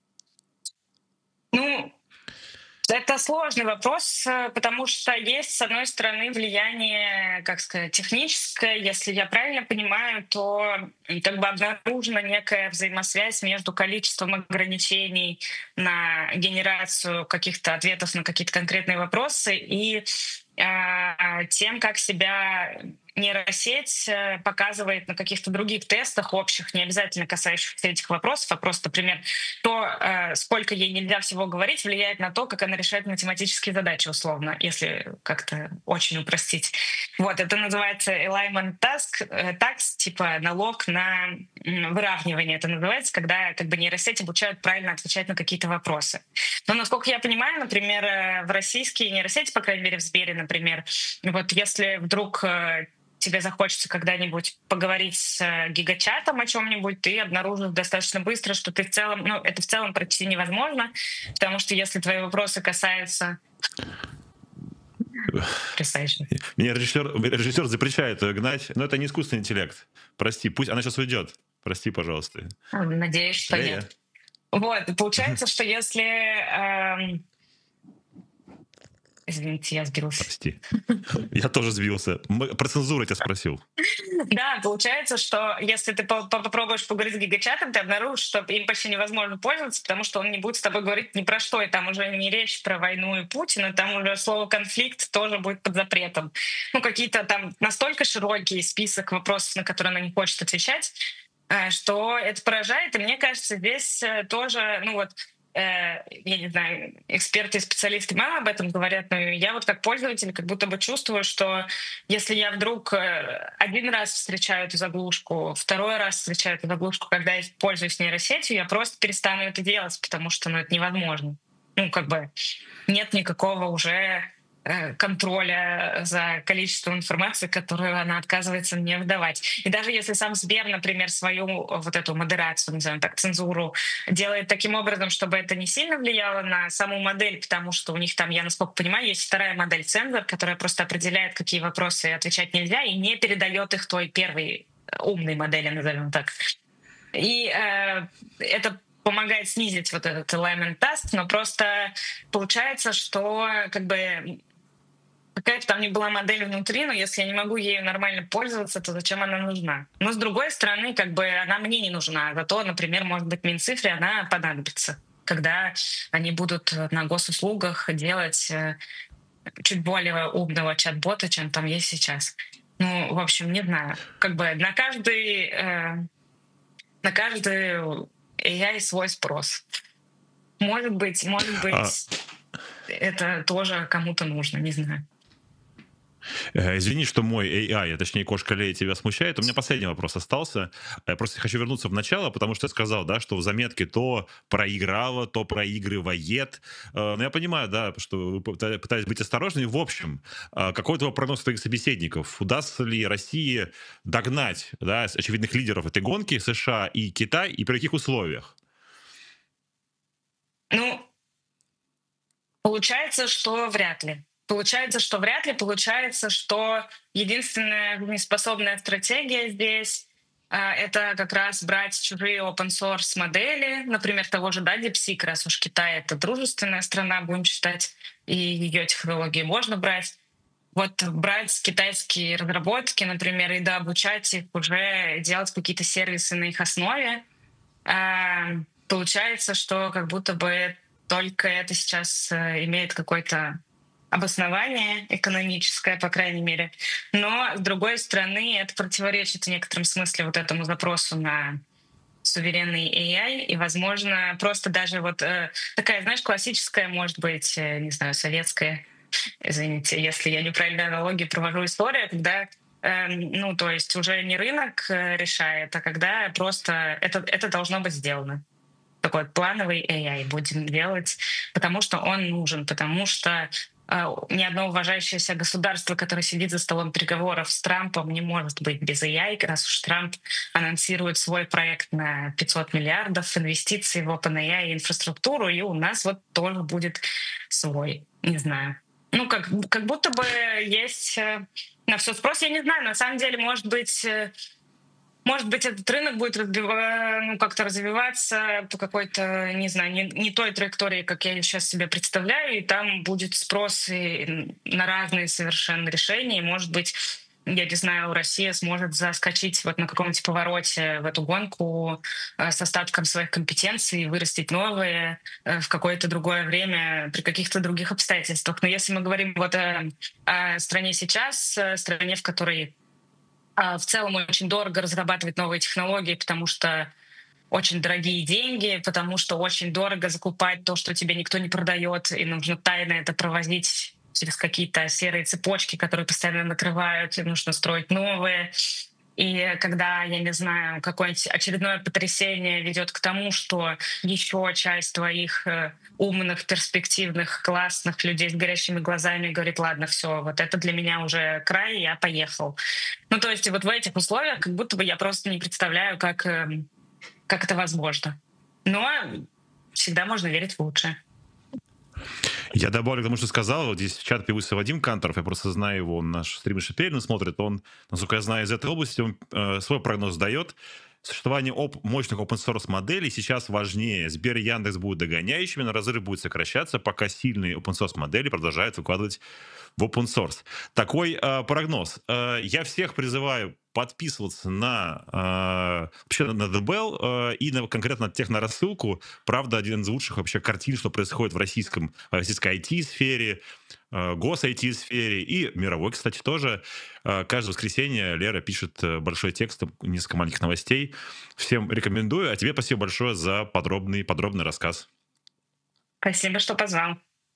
Ну, это сложный вопрос, потому что есть, с одной стороны, влияние, как сказать, техническое. Если я правильно понимаю, то как бы обнаружена некая взаимосвязь между количеством ограничений на генерацию каких-то ответов на какие-то конкретные вопросы и тем, как себя нейросеть показывает на каких-то других тестах общих, не обязательно касающихся этих вопросов, а просто, например, то, сколько ей нельзя всего говорить, влияет на то, как она решает математические задачи, условно, если как-то очень упростить. Вот, это называется alignment tax, типа налог на выравнивание. Это называется, когда как бы нейросеть обучают правильно отвечать на какие-то вопросы. Но, насколько я понимаю, например, в российские нейросети, по крайней мере, в Сбере, например, вот если вдруг тебе захочется когда-нибудь поговорить с гигачатом о чем-нибудь, ты обнаружишь достаточно быстро, что ты в целом, ну, это в целом почти невозможно, потому что если твои вопросы касаются... Потрясающе. Меня режиссер запрещает ее гнать, но это не искусственный интеллект. Прости, пусть она сейчас уйдет. Прости, пожалуйста. Надеюсь, что Я. нет. Вот, и получается, что если... Извините, я сбилась. Прости. Я тоже сбился. Про цензуру я тебя спросил. Да, получается, что если ты попробуешь поговорить с гигачатом, ты обнаружишь, что им почти невозможно пользоваться, потому что он не будет с тобой говорить ни про что, и там уже не речь про войну и Путина, там уже слово «конфликт» тоже будет под запретом. Ну, какие-то там настолько широкий список вопросов, на которые она не хочет отвечать, что это поражает. И мне кажется, здесь тоже, ну вот, я не знаю, эксперты и специалисты мало об этом говорят, но я вот как пользователь как будто бы чувствую, что если я вдруг один раз встречаю эту заглушку, второй раз встречаю эту заглушку, когда я пользуюсь нейросетью, я просто перестану это делать, потому что, ну, это невозможно. Ну, как бы нет никакого уже контроля за количеством информации, которую она отказывается мне выдавать. И даже если сам Сбер, например, свою вот эту модерацию, назовем так, цензуру, делает таким образом, чтобы это не сильно влияло на саму модель, потому что у них там, я насколько понимаю, есть вторая модель цензор, которая просто определяет, какие вопросы отвечать нельзя, и не передает их той первой умной модели, назовем так. И это помогает снизить вот этот alignment task, но просто получается, что как бы какая бы там ни была модель внутри, но если я не могу ею нормально пользоваться, то зачем она нужна? Но с другой стороны, как бы она мне не нужна. Зато, например, может быть, Минцифре она понадобится, когда они будут на госуслугах делать чуть более умного чат-бота, чем там есть сейчас. Ну, в общем, не знаю. Как бы на каждый AI свой спрос. Может быть, А, это тоже кому-то нужно, не знаю. Извини, что мой AI, а точнее кошка Лея, тебя смущает. У меня последний вопрос остался. Я просто хочу вернуться в начало, потому что я сказал, да, что в заметке то проиграла, то проигрывает. Но я понимаю, да, что вы пытались быть осторожными. В общем, какой твой прогноз твоих собеседников? Удастся ли России догнать, да, очевидных лидеров этой гонки, США и Китай, и при каких условиях? Ну, Получается, что вряд ли. Получается, что единственная неспособная стратегия здесь это как раз брать чужие open source модели, например, того же, да, DeepSeek, раз уж Китай — это дружественная страна, будем считать, и ее технологии можно брать. Вот брать китайские разработки, например, и дообучать их, уже делать какие-то сервисы на их основе. А, Получается, что как будто бы только это сейчас имеет какое-то обоснование экономическое, по крайней мере. Но, с другой стороны, это противоречит в некотором смысле вот этому запросу на суверенный AI, и, возможно, просто даже вот такая, знаешь, классическая, может быть, не знаю, советская, извините, если я неправильную аналогию провожу, история, когда ну, то есть уже не рынок решает, а когда просто это должно быть сделано. Такой вот плановый AI будем делать, потому что он нужен, потому что ни одно уважающееся государство, которое сидит за столом переговоров с Трампом, не может быть без AI, раз уж Трамп анонсирует свой проект на 500 миллиардов инвестиций в OpenAI и инфраструктуру, и у нас вот тоже будет свой. Не знаю. Ну, как будто бы есть на все спрос. Я не знаю, на самом деле, может быть, этот рынок будет ну, как-то развиваться по какой-то, не знаю, не той траектории, как я сейчас себе представляю, и там будет спрос и на разные совершенно решения. И, может быть, я не знаю, Россия сможет заскочить вот на каком-нибудь повороте в эту гонку с остатком своих компетенций, вырастить новые в какое-то другое время при каких-то других обстоятельствах. Но если мы говорим вот о стране сейчас, стране, в которой в целом очень дорого разрабатывать новые технологии, потому что очень дорогие деньги, потому что очень дорого закупать то, что тебе никто не продает, и нужно тайно это провозить через какие-то серые цепочки, которые постоянно накрывают, и нужно строить новые. И когда, я не знаю, какое-нибудь очередное потрясение ведет к тому, что еще часть твоих умных, перспективных, классных людей с горящими глазами говорит: ладно, все, вот это для меня уже край, я поехал. Ну, то есть вот в этих условиях как будто бы я просто не представляю, как это возможно. Но всегда можно верить в лучшее. Я добавлю к тому, что сказал. Вот здесь в чат появился Вадим Канторов. Я просто знаю его, он наш стрим Шиперин смотрит. Он, насколько я знаю, из этой области, он свой прогноз дает. Существование мощных open-source моделей сейчас важнее. Сбер и Яндекс будут догоняющими, но разрыв будет сокращаться, пока сильные open-source модели продолжают выкладывать в open source. Такой прогноз. Я всех призываю подписываться на вообще на The Bell и конкретно на технорассылку. Правда, один из лучших вообще картин, что происходит в российской IT-сфере, гос-IT-сфере и мировой, кстати, тоже. Каждое воскресенье Лера пишет большой текст, несколько маленьких новостей. Всем рекомендую. А тебе спасибо большое за подробный рассказ. Спасибо, что позвал.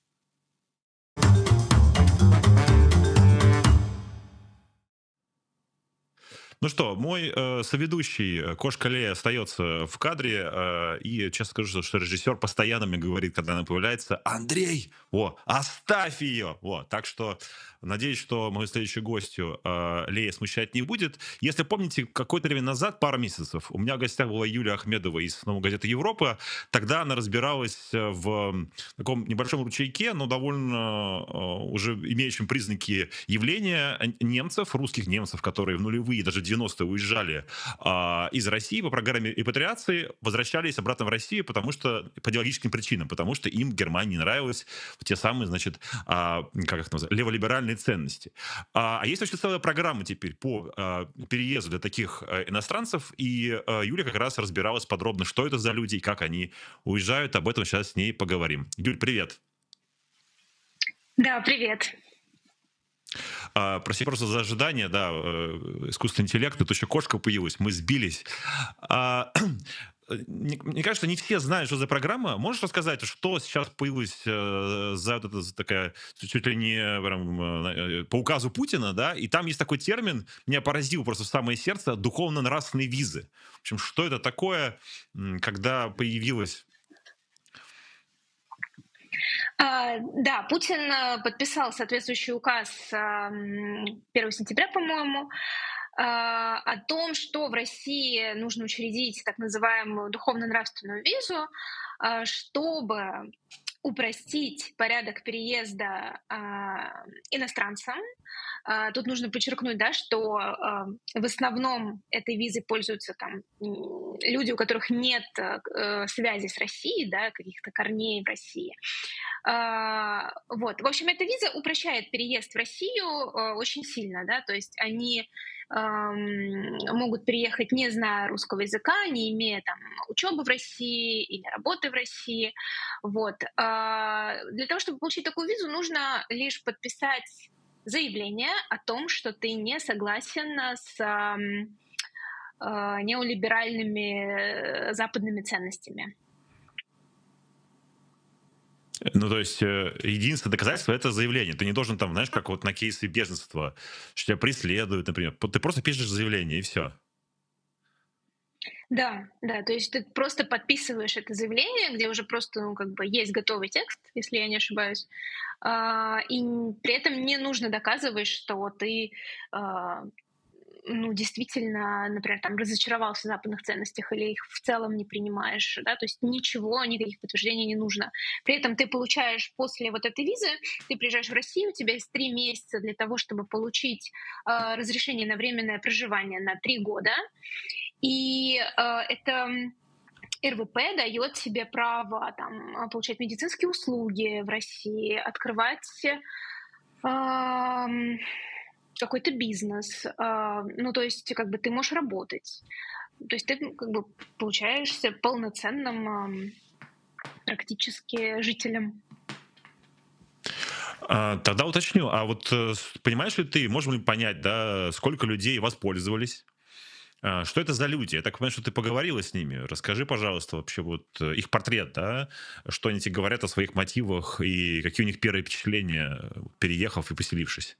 Ну что, мой соведущий Кошка Лея остается в кадре, и честно скажу, что режиссер постоянно мне говорит, когда она появляется: Андрей, оставь ее! Так что надеюсь, что мою следующую гостью Лея смущать не будет. Если помните, какое-то время назад, пару месяцев, у меня в гостях была Юлия Ахмедова из «Новой газеты Европа». Тогда она разбиралась в таком небольшом ручейке, но довольно уже имеющем признаки явления немцев, русских немцев, которые в нулевые, даже 90-е уезжали из России по программе репатриации, возвращались обратно в Россию, потому что по идеологическим причинам, потому что им Германия не нравилась, те самые, значит, как их называют, леволиберальные ценности. Есть вообще целая программа теперь по переезду для таких иностранцев, и Юля как раз разбиралась подробно, что это за люди и как они уезжают. Об этом сейчас с ней поговорим. Юль, привет. Да, привет. Прости просто за ожидание, да, искусственный интеллект, тут еще кошка появилась, мы сбились. Мне кажется, не все знают, что за программа. Можешь рассказать, что сейчас появилось за вот это такая, чуть ли не по указу Путина, да, и там есть такой термин, меня поразил просто в самое сердце: духовно-нравственные визы. В общем, что это такое, когда появилось? Да, Путин подписал соответствующий указ 1 сентября, по-моему, о том, что в России нужно учредить так называемую духовно-нравственную визу, чтобы упростить порядок переезда иностранцам. Тут нужно подчеркнуть, да, что в основном этой визой пользуются там люди, у которых нет связи с Россией, да, каких-то корней в России. Вот. В общем, эта виза упрощает переезд в Россию очень сильно, да, то есть они могут приехать, не зная русского языка, не имея там учебы в России или работы в России. Вот. Для того, чтобы получить такую визу, нужно лишь подписать заявление о том, что ты не согласен с неолиберальными западными ценностями. Ну, то есть, единственное доказательство — это заявление. Ты не должен там, знаешь, как вот на кейсе беженства, что тебя преследуют, например. Ты просто пишешь заявление, и все. Да, да, то есть ты просто подписываешь это заявление, где уже просто, ну, как бы есть готовый текст, если я не ошибаюсь, и при этом не нужно доказывать, что ты ну, действительно, например, там разочаровался в западных ценностях или их в целом не принимаешь, да, то есть ничего, никаких подтверждений не нужно. При этом ты получаешь после вот этой визы, ты приезжаешь в Россию, у тебя есть 3 месяца для того, чтобы получить разрешение на временное проживание на 3 года, и это РВП дает тебе право там, получать медицинские услуги в России, открывать какой-то бизнес. Ну, то есть, как бы ты можешь работать. То есть ты как бы получаешься полноценным практически жителем. Тогда уточню, а вот понимаешь ли ты, можем ли понять, да, сколько людей воспользовались? Что это за люди? Я так понимаю, что ты поговорила с ними. Расскажи, пожалуйста, вообще вот их портрет, да? Что они тебе говорят о своих мотивах и какие у них первые впечатления, переехав и поселившись?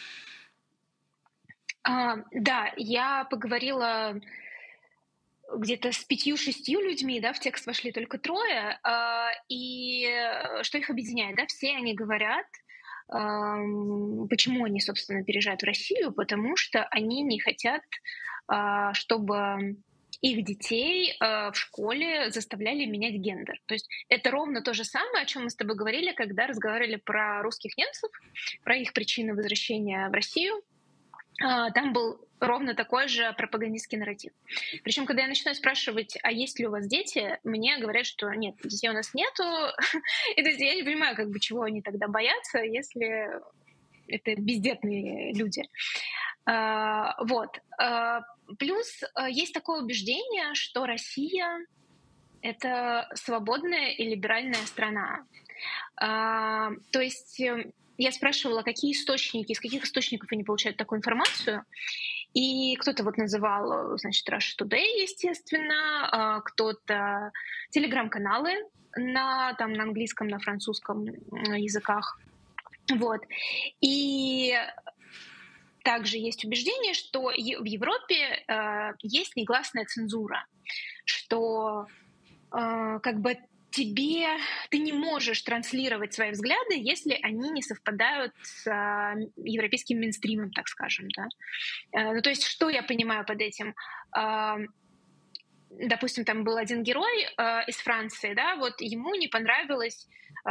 Да, я поговорила где-то с 5-6 людьми, да, в текст вошли только 3, и что их объединяет, да, все они говорят, почему они, собственно, переезжают в Россию, потому что они не хотят, чтобы их детей в школе заставляли менять гендер. То есть это ровно то же самое, о чем мы с тобой говорили, когда разговаривали про русских немцев, про их причины возвращения в Россию. Там был ровно такой же пропагандистский нарратив. Причем, когда я начинаю спрашивать, а есть ли у вас дети, мне говорят, что нет, детей у нас нету. И то есть я не понимаю, как бы чего они тогда боятся, если это бездетные люди. Вот. Плюс есть такое убеждение, что Россия — это свободная и либеральная страна. То есть я спрашивала, какие источники, из каких источников они получают такую информацию. И кто-то вот называл, значит, Russia Today, естественно, кто-то телеграм-каналы там, на английском, на французском языках. Вот. И также есть убеждение, что в Европе есть негласная цензура, что как бы ты не можешь транслировать свои взгляды, если они не совпадают с европейским мейнстримом, так скажем. Да? Ну, то есть, что я понимаю под этим? Допустим, там был один герой из Франции, да, вот ему не понравилась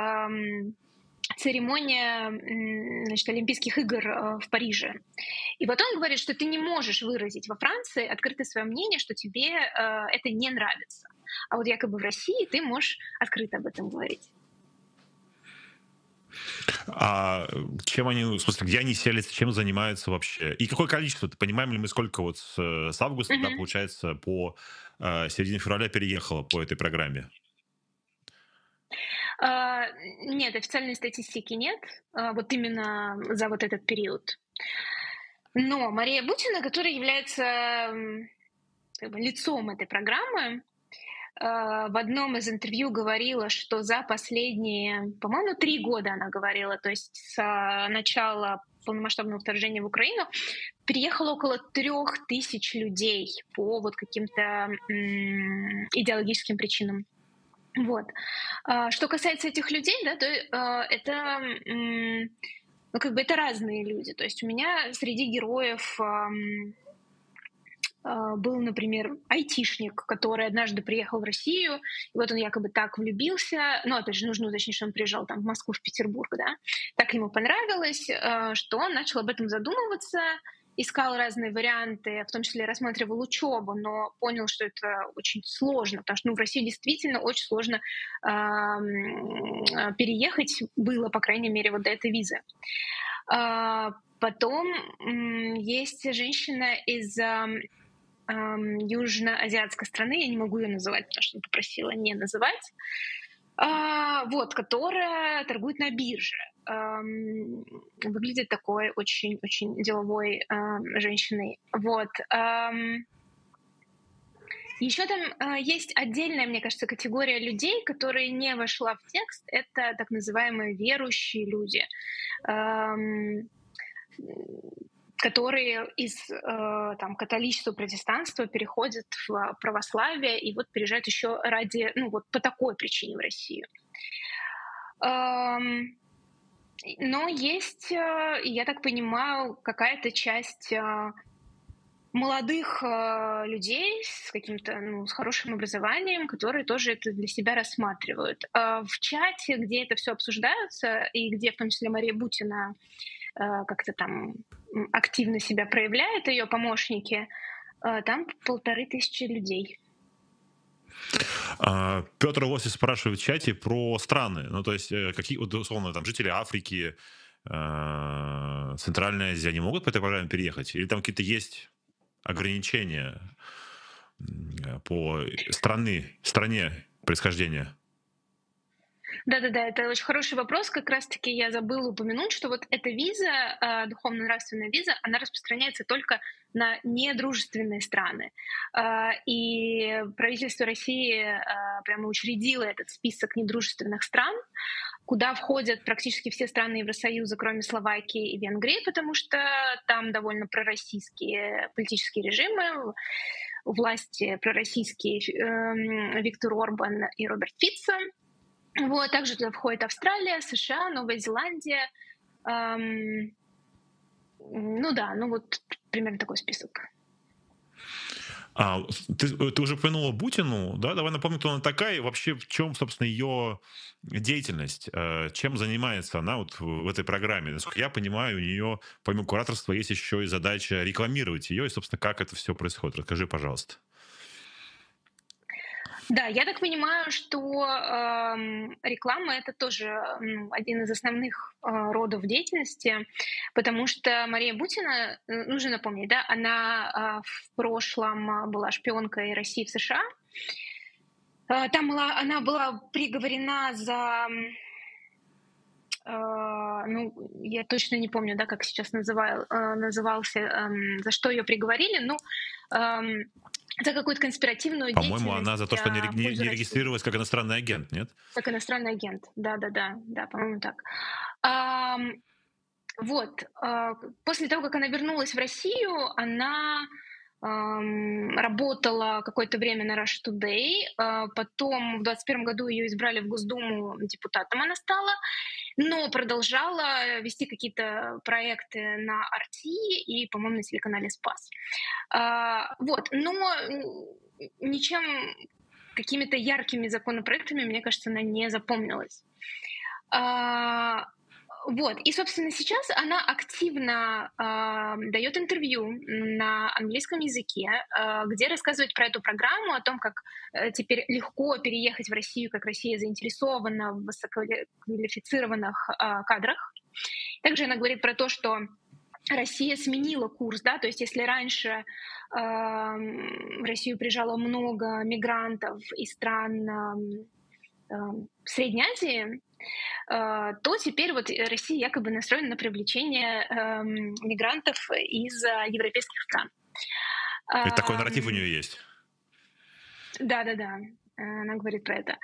церемония, значит, Олимпийских игр в Париже. И вот он говорит, что ты не можешь выразить во Франции открыто свое мнение, что тебе это не нравится. А вот якобы в России ты можешь открыто об этом говорить. А чем они, в смысле, где они селятся, чем занимаются вообще? И какое количество? Понимаем ли мы, сколько вот с августа, да, получается, по середине февраля переехало по этой программе? Нет, официальной статистики нет, вот именно за вот этот период. Но Мария Бутина, которая является как бы лицом этой программы, в одном из интервью говорила, что за последние, по-моему, 3 года она говорила, то есть с начала полномасштабного вторжения в Украину, приехало около 3000 людей по вот каким-то идеологическим причинам. Вот. Что касается этих людей, да, то это, ну, как бы это разные люди. То есть у меня среди героев был, например, айтишник, который однажды приехал в Россию, и вот он якобы так влюбился, ну, опять же, нужно уточнить, что он приезжал там в Москву, в Петербург, да, так ему понравилось, что он начал об этом задумываться, искал разные варианты, в том числе рассматривал учебу, но понял, что это очень сложно, потому что в России действительно очень сложно переехать было, по крайней мере, вот до этой визы. Потом есть женщина из южноазиатской страны, я не могу ее называть, потому что попросила не называть, вот, которая торгует на бирже. Выглядит такой очень-очень деловой женщиной. Вот. Еще там есть отдельная, мне кажется, категория людей, которые не вошла в текст. Это так называемые верующие люди, которые из там, католичества, протестанства переходят в православие и вот переезжают еще ради, ну вот по такой причине в Россию. Но есть, я так понимаю, какая-то часть молодых людей с каким-то, ну, с хорошим образованием, которые тоже это для себя рассматривают. В чате, где это все обсуждается, и где в том числе Мария Бутина как-то там активно себя проявляет, ее помощники, там 1500 людей. Петр Лосев спрашивает в чате про страны. Ну, то есть, какие, вот, условно, там, жители Африки, Центральная Азия, они могут по этой программе переехать? Или там какие-то есть ограничения по стране происхождения? Да-да-да, это очень хороший вопрос. Как раз-таки я забыла упомянуть, что вот эта виза, духовно-нравственная виза, она распространяется только на недружественные страны. И правительство России прямо учредило этот список недружественных стран, куда входят практически все страны Евросоюза, кроме Словакии и Венгрии, потому что там довольно пророссийские политические режимы, у власти пророссийские Виктор Орбан и Роберт Фицо. Вот, также туда входит Австралия, США, Новая Зеландия. Ну да, ну вот примерно такой список. Ты уже упомянула Бутину, да? Давай напомню, кто она такая и вообще в чем, собственно, ее деятельность, чем занимается она вот в этой программе. Насколько я понимаю, у нее, помимо кураторства, есть еще и задача рекламировать ее, и, собственно, как это все происходит. Расскажи, пожалуйста. Да, я так понимаю, что реклама — это тоже один из основных родов деятельности, потому что Мария Бутина, нужно напомнить, да, она в прошлом была шпионкой России в США. Там она была приговорена за... ну, я точно не помню, да, как сейчас назывался, за что ее приговорили, ну, за какую-то конспиративную деятельность. По-моему, она за то, что не регистрировалась как иностранный агент, нет? Как иностранный агент, да, по-моему, так. Вот. После того, как она вернулась в Россию, она работала какое-то время на Russia Today, потом в 2021 году ее избрали в Госдуму, депутатом она стала, но продолжала вести какие-то проекты на RT и, по-моему, на телеканале «Спас». Вот. Но ничем, какими-то яркими законопроектами, мне кажется, она не запомнилась. Вот. И, собственно, сейчас она активно дает интервью на английском языке, где рассказывает про эту программу, о том, как теперь легко переехать в Россию, как Россия заинтересована в высококвалифицированных кадрах. Также она говорит про то, что Россия сменила курс, да, то есть если раньше в Россию приезжало много мигрантов из стран Средней Азии, то теперь вот Россия якобы настроена на привлечение мигрантов из европейских стран. Такой нарратив у нее есть. Да, она говорит про это.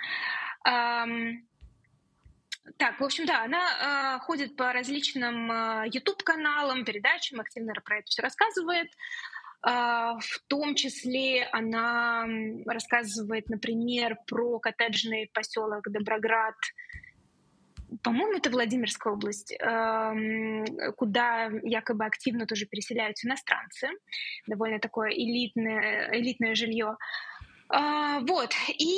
Так, в общем, да, она ходит по различным YouTube-каналам, передачам, активно про это все рассказывает. В том числе она рассказывает, например, про коттеджный поселок Доброград по-моему, это Владимирская область, куда якобы активно тоже переселяются иностранцы. Довольно такое элитное жилье. Вот.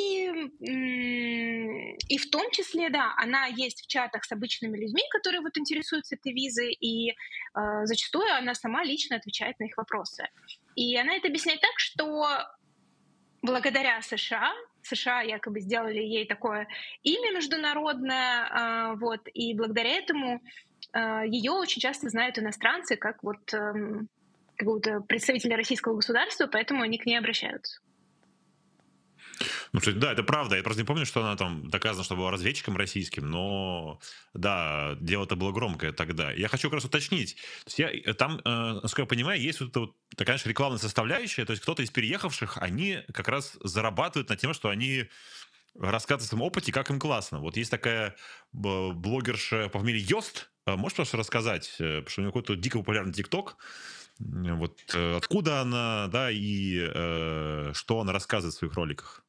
И в том числе, да, она есть в чатах с обычными людьми, которые вот интересуются этой визой, и зачастую она сама лично отвечает на их вопросы. И она это объясняет так, что благодаря США якобы сделали ей такое имя международное, вот, и благодаря этому ее очень часто знают иностранцы как вот какого-то представителя российского государства, поэтому они к ней обращаются. Ну, кстати, да, это правда. Я просто не помню, что она там доказано, что была разведчиком российским, но да, дело-то было громкое тогда. Я хочу как раз уточнить. То есть там, насколько я понимаю, есть вот эта вот такая, конечно, рекламная составляющая. То есть кто-то из переехавших, они как раз зарабатывают на тем, что они рассказывают о своем опыте, как им классно. Вот есть такая блогерша по фамилии Йост. Можешь просто рассказать, потому что у нее какой-то дико популярный ТикТок. Вот откуда она, да, и что она рассказывает в своих роликах?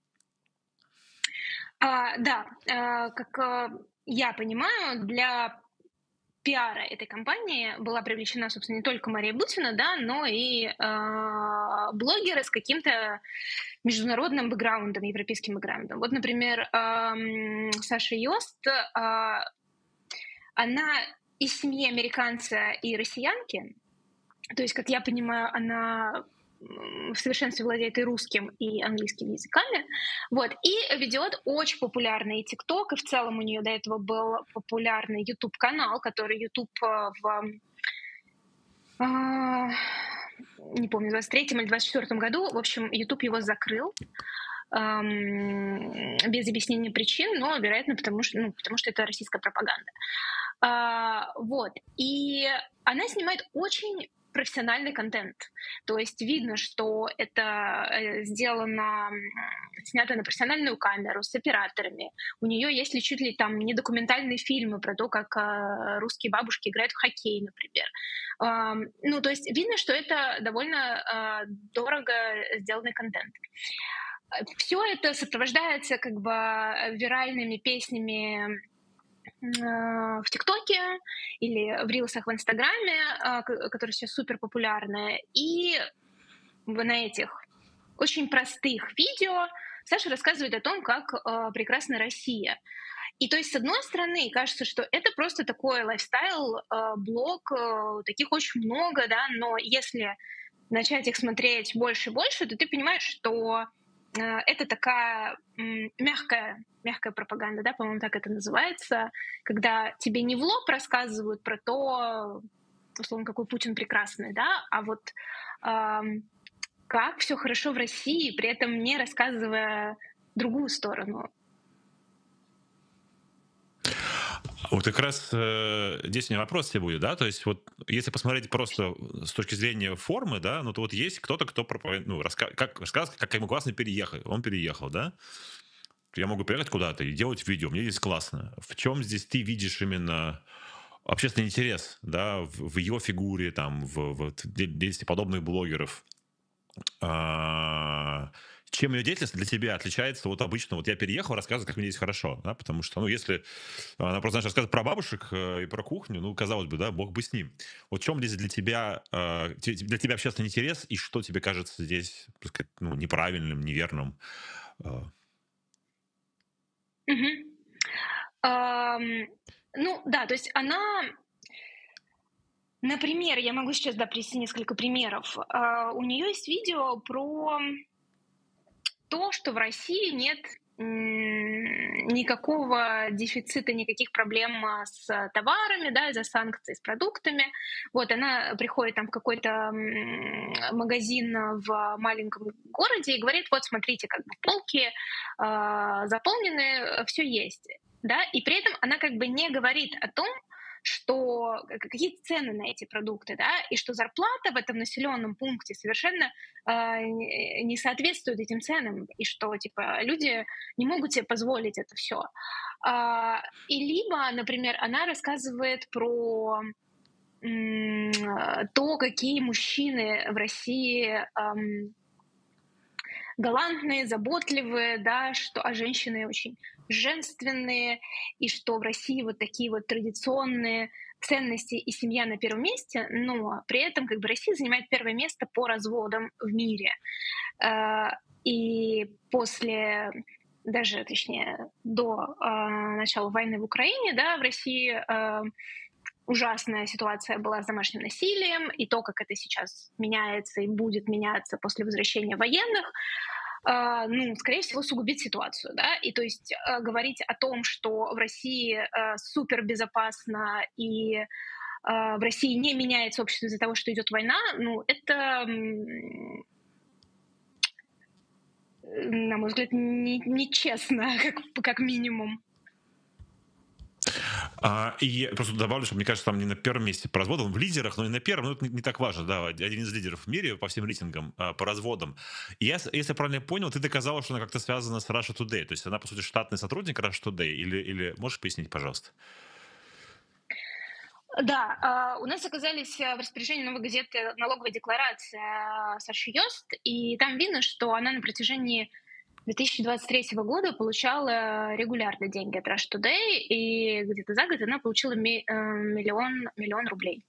Да, как я понимаю, для пиара этой компании была привлечена, собственно, не только Мария Бутина, да, но и блогеры с каким-то международным бэкграундом, европейским бэкграундом. Вот, например, Саша Йост, она из семьи американца и россиянки, то есть, как я понимаю, она в совершенстве владеет и русским, и английским языками, вот, и ведет очень популярный ТикТок, и в целом у нее до этого был популярный YouTube-канал, который YouTube не помню, в 23-м или 24-м году, в общем, YouTube его закрыл, без объяснения причин, но, вероятно, потому что это российская пропаганда. Вот. И она снимает очень профессиональный контент. То есть видно, что это снято на профессиональную камеру с операторами. У нее есть чуть ли там не документальные фильмы про то, как русские бабушки играют в хоккей, например. Ну, то есть видно, что это довольно дорого сделанный контент. Все это сопровождается как бы виральными песнями в ТикТоке или в рилсах в Инстаграме, которые сейчас супер популярны. И на этих очень простых видео Саша рассказывает о том, как прекрасна Россия. И то есть, с одной стороны, кажется, что это просто такой лайфстайл, блог, таких очень много, да, но если начать их смотреть больше и больше, то ты понимаешь, что это такая мягкая пропаганда, да, по-моему, так это называется, когда тебе не в лоб рассказывают про то, условно, какой Путин прекрасный, да, а вот как все хорошо в России, при этом не рассказывая другую сторону. Вот как раз здесь у меня вопрос тебе будет, да, то есть вот если посмотреть просто с точки зрения формы, да, ну то вот есть кто-то, кто рассказывает, как ему классно переехать, он переехал, да, я могу приехать куда-то и делать видео, мне здесь классно. В чем здесь ты видишь именно общественный интерес, да, в ее фигуре, там, в деятельности подобных блогеров? Чем ее деятельность для тебя отличается от обычно, вот я переехал, рассказываю, как мне здесь хорошо, да, потому что, ну, если она просто, знаешь, рассказывает про бабушек и про кухню, ну, казалось бы, да, бог бы с ним. Вот в чем здесь для тебя общественный интерес, и что тебе кажется здесь, так сказать, ну, неправильным, неверным? Ну, да, то есть она... Например, я могу сейчас привести несколько примеров. У нее есть видео про то, что в России нет никакого дефицита, никаких проблем с товарами, да, из-за санкций с продуктами. Вот она приходит там в какой-то магазин в маленьком городе и говорит: вот смотрите, как бы полки заполнены, все есть, да, и при этом она как бы не говорит о том, что какие цены на эти продукты, да, и что зарплата в этом населенном пункте совершенно не соответствует этим ценам, и что типа люди не могут себе позволить это все. И либо, например, она рассказывает про то, какие мужчины в России галантные, заботливые, да, что женщины очень женственные, и что в России вот такие вот традиционные ценности и семья на первом месте, но при этом как бы Россия занимает первое место по разводам в мире. Э, И после даже, точнее, до начала войны в Украине, да, в России ужасная ситуация была с домашним насилием, и то, как это сейчас меняется и будет меняться после возвращения военных, ну, скорее всего, усугубит ситуацию, да, и то есть говорить о том, что в России супер безопасно и в России не меняется общество из-за того, что идет война, ну, это, на мой взгляд, нечестно, как минимум. И я просто добавлю, что мне кажется, там не на первом месте по разводам, в лидерах, но и на первом, но это не так важно, да, один из лидеров в мире по всем рейтингам по разводам. И если я правильно понял, ты доказала, что она как-то связана с Russia Today, то есть она, по сути, штатный сотрудник Russia Today, или можешь пояснить, пожалуйста? Да, у нас оказались в распоряжении «Новой газеты» налоговая декларация Саши Йост, и там видно, что она на протяжении 2023 года получала регулярно деньги от Russia Today, и где-то за год она получила миллион рублей.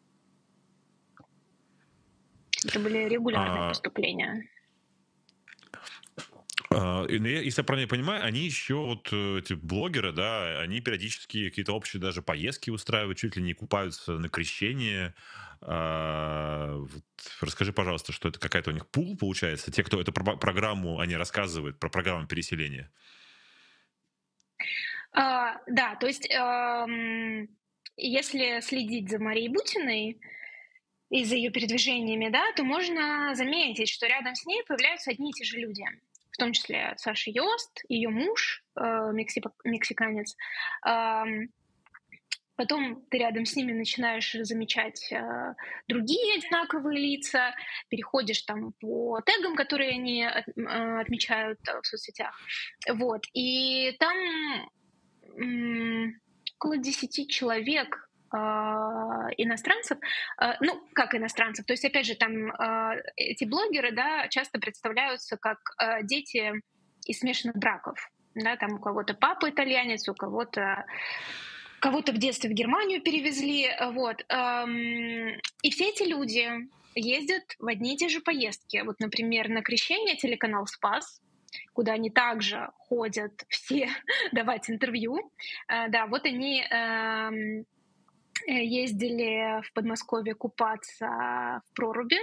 Это были регулярные поступления. Если я правильно понимаю, они еще вот эти блогеры, да, они периодически какие-то общие даже поездки устраивают, чуть ли не купаются на крещение. Вот расскажи, пожалуйста, что это какая-то у них пул получается, те, кто эту программу, они рассказывают про программу переселения. Да, то есть если следить за Марией Бутиной и за ее передвижениями, да, то можно заметить, что рядом с ней появляются одни и те же люди, в том числе Саша Йост, ее муж, мексиканец. Потом ты рядом с ними начинаешь замечать другие одинаковые лица, переходишь там по тегам, которые они отмечают в соцсетях. Вот. И там около 10 человек иностранцев, ну, как иностранцев, то есть, опять же, там эти блогеры, да, часто представляются как дети из смешанных браков, да, там у кого-то папа итальянец, у кого-то в детстве в Германию перевезли, вот. И все эти люди ездят в одни и те же поездки. Вот, например, на крещение телеканал «Спас», куда они также ходят все давать интервью. Да, вот они ездили в Подмосковье купаться в проруби.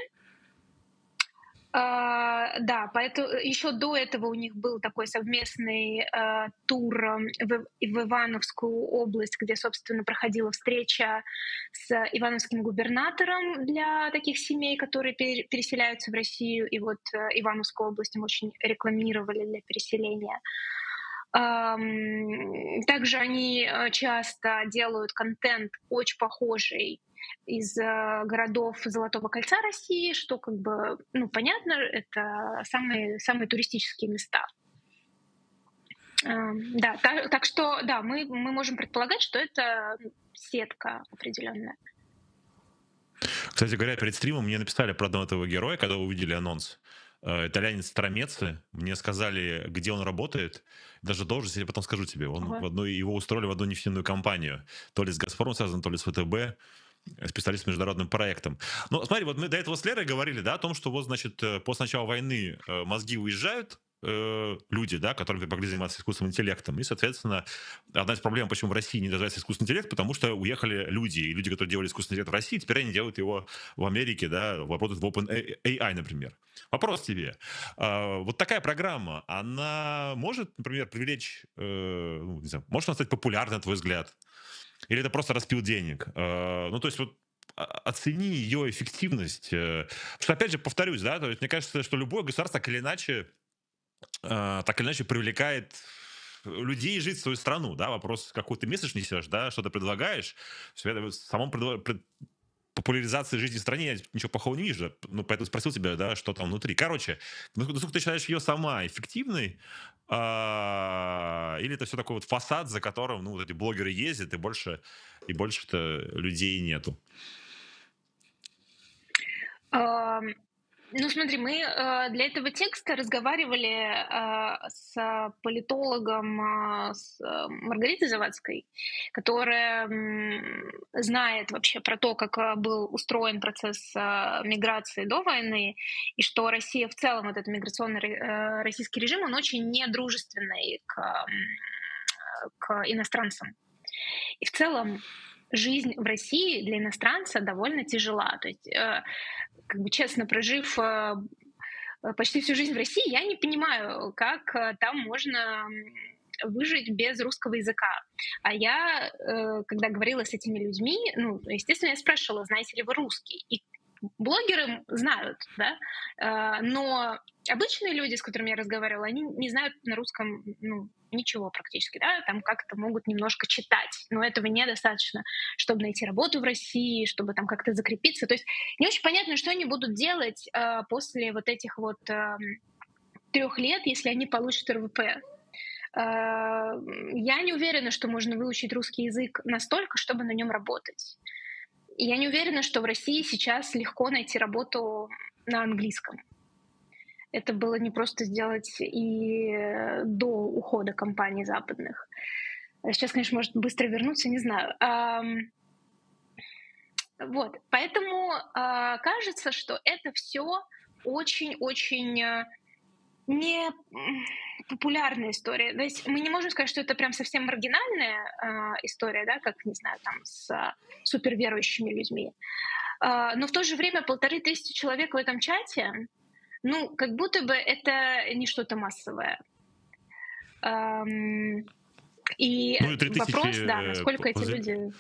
Да, поэтому еще до этого у них был такой совместный тур в Ивановскую область, где, собственно, проходила встреча с ивановским губернатором для таких семей, которые переселяются в Россию. И вот Ивановскую область им очень рекламировали для переселения. Также они часто делают контент очень похожий из городов Золотого кольца России, что как бы, ну, понятно, это самые туристические места. Да, так что, да, мы можем предполагать, что это сетка определенная. Кстати говоря, перед стримом мне написали про одного этого героя, когда увидели анонс. Итальянец Тромецы. Мне сказали, где он работает. Даже должность, я потом скажу тебе. Его устроили в одну нефтяную компанию. То ли с «Газпромом» связано, то ли с ВТБ. Специалист по международным проектам. Но смотри, вот мы до этого с Лерой говорили, да, о том, что вот, значит, после начала войны мозги уезжают, люди, да, которые могли заниматься искусственным интеллектом. И, соответственно, одна из проблем, почему в России не развивается искусственный интеллект, потому что уехали люди. И люди, которые делали искусственный интеллект в России, теперь они делают его в Америке, да, работают в OpenAI, например. Вопрос тебе. Вот такая программа, она может, например, привлечь, ну, не знаю, может она стать популярной, на твой взгляд? Или это просто распил денег? Ну, то есть вот оцени ее эффективность. Потому что, опять же, повторюсь, да, то есть мне кажется, что любое государство так или иначе привлекает людей жить в свою страну, да, вопрос, какой ты месседж несешь, да, что ты предлагаешь, в самом популяризации жизни в стране я ничего плохого не вижу, ну, поэтому спросил тебя, да, что там внутри. Короче, насколько ты считаешь ее сама эффективной, или это все такой вот фасад, за которым, ну, вот эти блогеры ездят, и больше-то людей нету? Ну, смотри, мы для этого текста разговаривали с политологом Маргаритой Завадской, которая знает вообще про то, как был устроен процесс миграции до войны, и что Россия в целом, вот этот миграционный российский режим, он очень недружественный к иностранцам. И в целом жизнь в России для иностранца довольно тяжела. То есть, как бы честно, прожив почти всю жизнь в России, я не понимаю, как там можно выжить без русского языка. А я, когда говорила с этими людьми, ну, естественно, я спрашивала, знаете ли вы русский? И блогеры знают, да, но обычные люди, с которыми я разговаривала, они не знают на русском, ну, ничего практически, да, там как-то могут немножко читать, но этого недостаточно, чтобы найти работу в России, чтобы там как-то закрепиться. То есть не очень понятно, что они будут делать после вот этих вот 3 лет, если они получат РВП. Я не уверена, что можно выучить русский язык настолько, чтобы на нем работать. И я не уверена, что в России сейчас легко найти работу на английском. Это было не просто сделать и до ухода компаний западных. Сейчас, конечно, может быстро вернуться, не знаю. Вот. Поэтому кажется, что это все очень-очень не популярная история. То есть мы не можем сказать, что это прям совсем маргинальная история, да, как, не знаю, там с суперверующими людьми. Но в то же время 1500 человек в этом чате, ну, как будто бы это не что-то массовое. И Ну и 3000... вопрос, да, насколько эти люди...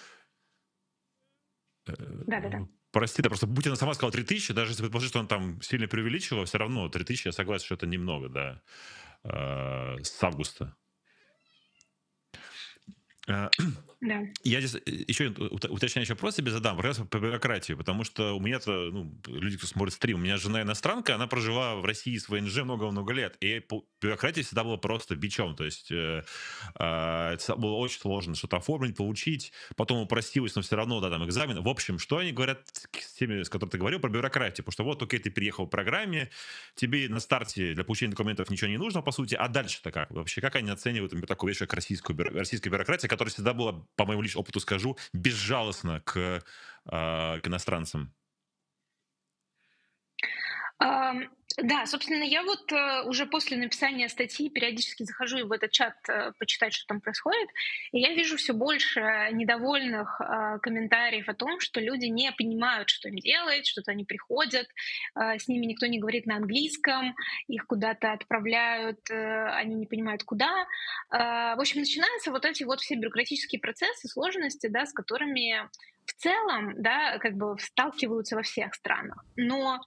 Да-да-да. Прости, да, просто Путин сама сказала 3000, даже если предположить, что он там сильно преувеличивал, все равно 3000, я согласен, что это немного, да, с августа. Да. Я здесь еще уточняющий вопрос себе задам, как раз по бюрократии, потому что у меня-то, ну, люди, кто смотрит стрим, у меня жена иностранка, она прожила в России с ВНЖ много-много лет, и бюрократия всегда была просто бичом, то есть это было очень сложно что-то оформить, получить, потом упростилось, но все равно, да, там экзамен. В общем, что они говорят с теми, с которыми ты говорил, про бюрократию, потому что вот, окей, ты переехал в программе, тебе на старте для получения документов ничего не нужно, по сути, а дальше-то как? Вообще, как они оценивают, например, такую вещь, как российская бюрократия, которая всегда была, по моему личному опыту скажу, безжалостно к иностранцам? Да, собственно, я вот уже после написания статьи периодически захожу в этот чат почитать, что там происходит, и я вижу все больше недовольных комментариев о том, что люди не понимают, что им делать, что-то они приходят, с ними никто не говорит на английском, их куда-то отправляют, они не понимают куда. В общем, начинаются вот эти вот все бюрократические процессы, сложности, да, с которыми в целом, да, как бы сталкиваются во всех странах. Но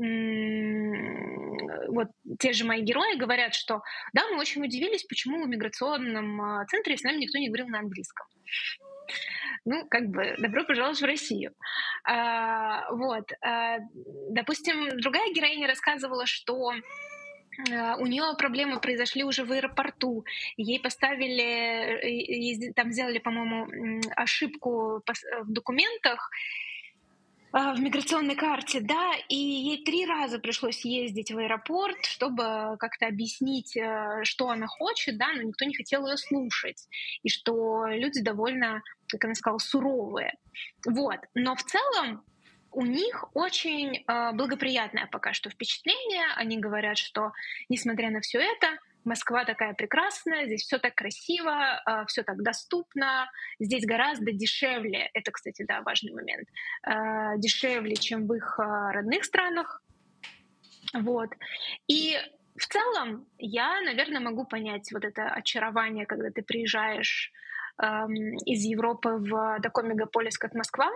вот те же мои герои говорят, что да, мы очень удивились, почему в миграционном центре с нами никто не говорил на английском. Ну, как бы, добро пожаловать в Россию. Вот. Допустим, другая героиня рассказывала, что у нее проблемы произошли уже в аэропорту. Ей поставили, там сделали, по-моему, ошибку в документах, в миграционной карте, да, и ей 3 раза пришлось ездить в аэропорт, чтобы как-то объяснить, что она хочет, да, но никто не хотел ее слушать, и что люди довольно, как она сказала, суровые. Вот. Но в целом у них очень благоприятное пока что впечатление. Они говорят, что, несмотря на все это, Москва такая прекрасная, здесь все так красиво, все так доступно, здесь гораздо дешевле, это, кстати, да, важный момент, дешевле, чем в их родных странах. Вот. И в целом я, наверное, могу понять вот это очарование, когда ты приезжаешь из Европы в такой мегаполис, как Москва,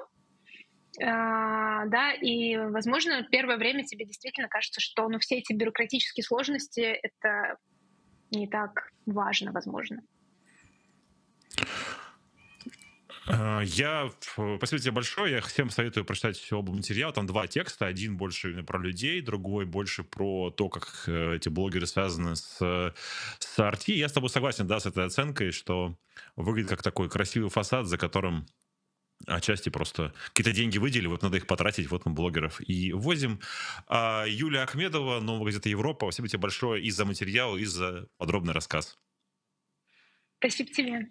да, и, возможно, первое время тебе действительно кажется, что ну, все эти бюрократические сложности — это не так важно, возможно. Спасибо тебе большое. Я всем советую прочитать оба материала. Там 2 текста. Один больше про людей, другой больше про то, как эти блогеры связаны с RT. Я с тобой согласен, да, с этой оценкой, что выглядит как такой красивый фасад, за которым отчасти просто какие-то деньги выделили, вот надо их потратить, вот мы блогеров и возим. Юлия Ахмедова, Новая газета Европа, спасибо тебе большое и за материал, и за подробный рассказ. Спасибо тебе.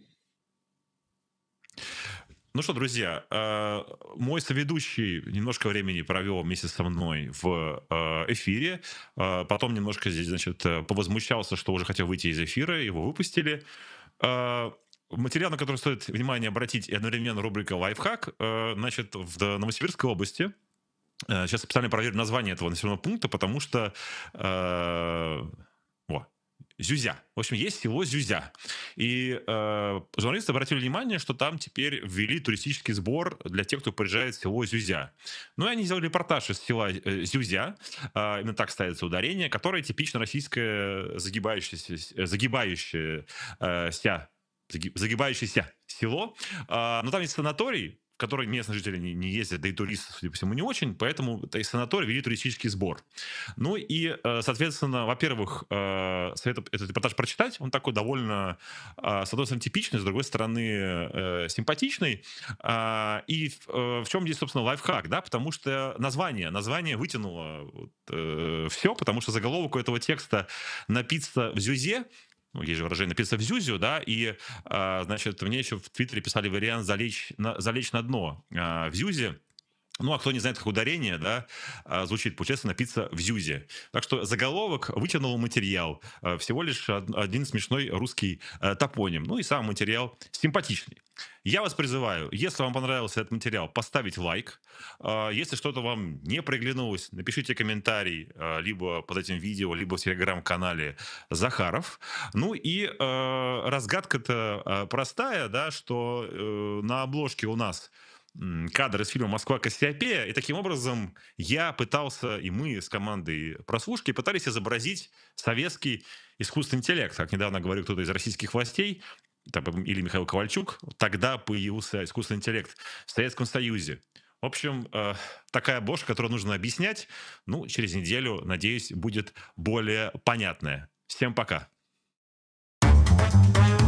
Ну что, друзья, мой соведущий немножко времени провел вместе со мной в эфире, потом немножко здесь, значит, повозмущался, что уже хотел выйти из эфира, его выпустили. Материал, на который стоит внимание обратить, и одновременно рубрика «Лайфхак», значит, в Новосибирской области. Сейчас специально проверю название этого населенного пункта, потому что... Зюзя. В общем, есть село Зюзя. И журналисты обратили внимание, что там теперь ввели туристический сбор для тех, кто приезжает в село Зюзя. Ну и они сделали репортаж из села Зюзя, именно так ставится ударение, которое типично российское загибающееся село. Но там есть санаторий, в который местные жители не ездят, да и туристы, судя по всему, не очень, поэтому из санатория ввели туристический сбор. Ну и, соответственно, во-первых, советую этот репортаж прочитать, он такой довольно, с одной стороны, типичный, с другой стороны, симпатичный. И в чем здесь, собственно, лайфхак, да, потому что название вытянуло все, потому что заголовок у этого текста «Напиться в Зюзе», ну, есть же выражение «напиться в Зюзю», да, и, значит, мне еще в Твиттере писали вариант «залечь на дно в Зюзе». Ну, а кто не знает, как ударение, да, звучит, получается, «напиться в Зюзе». Так что заголовок вытянул материал. Всего лишь один смешной русский топоним. Ну и сам материал симпатичный. Я вас призываю, если вам понравился этот материал, поставить лайк. Если что-то вам не приглянулось, напишите комментарий либо под этим видео, либо в телеграм-канале Захаров. Ну и разгадка-то простая, да, что на обложке у нас кадр из фильма «Москва. Кассиопея», и таким образом я пытался, и мы с командой прослушки пытались изобразить советский искусственный интеллект. Как недавно говорил кто-то из российских властей, или Михаил Ковальчук, тогда появился искусственный интеллект в Советском Союзе. В общем, такая обложка, которую нужно объяснять, ну, через неделю, надеюсь, будет более понятная. Всем пока.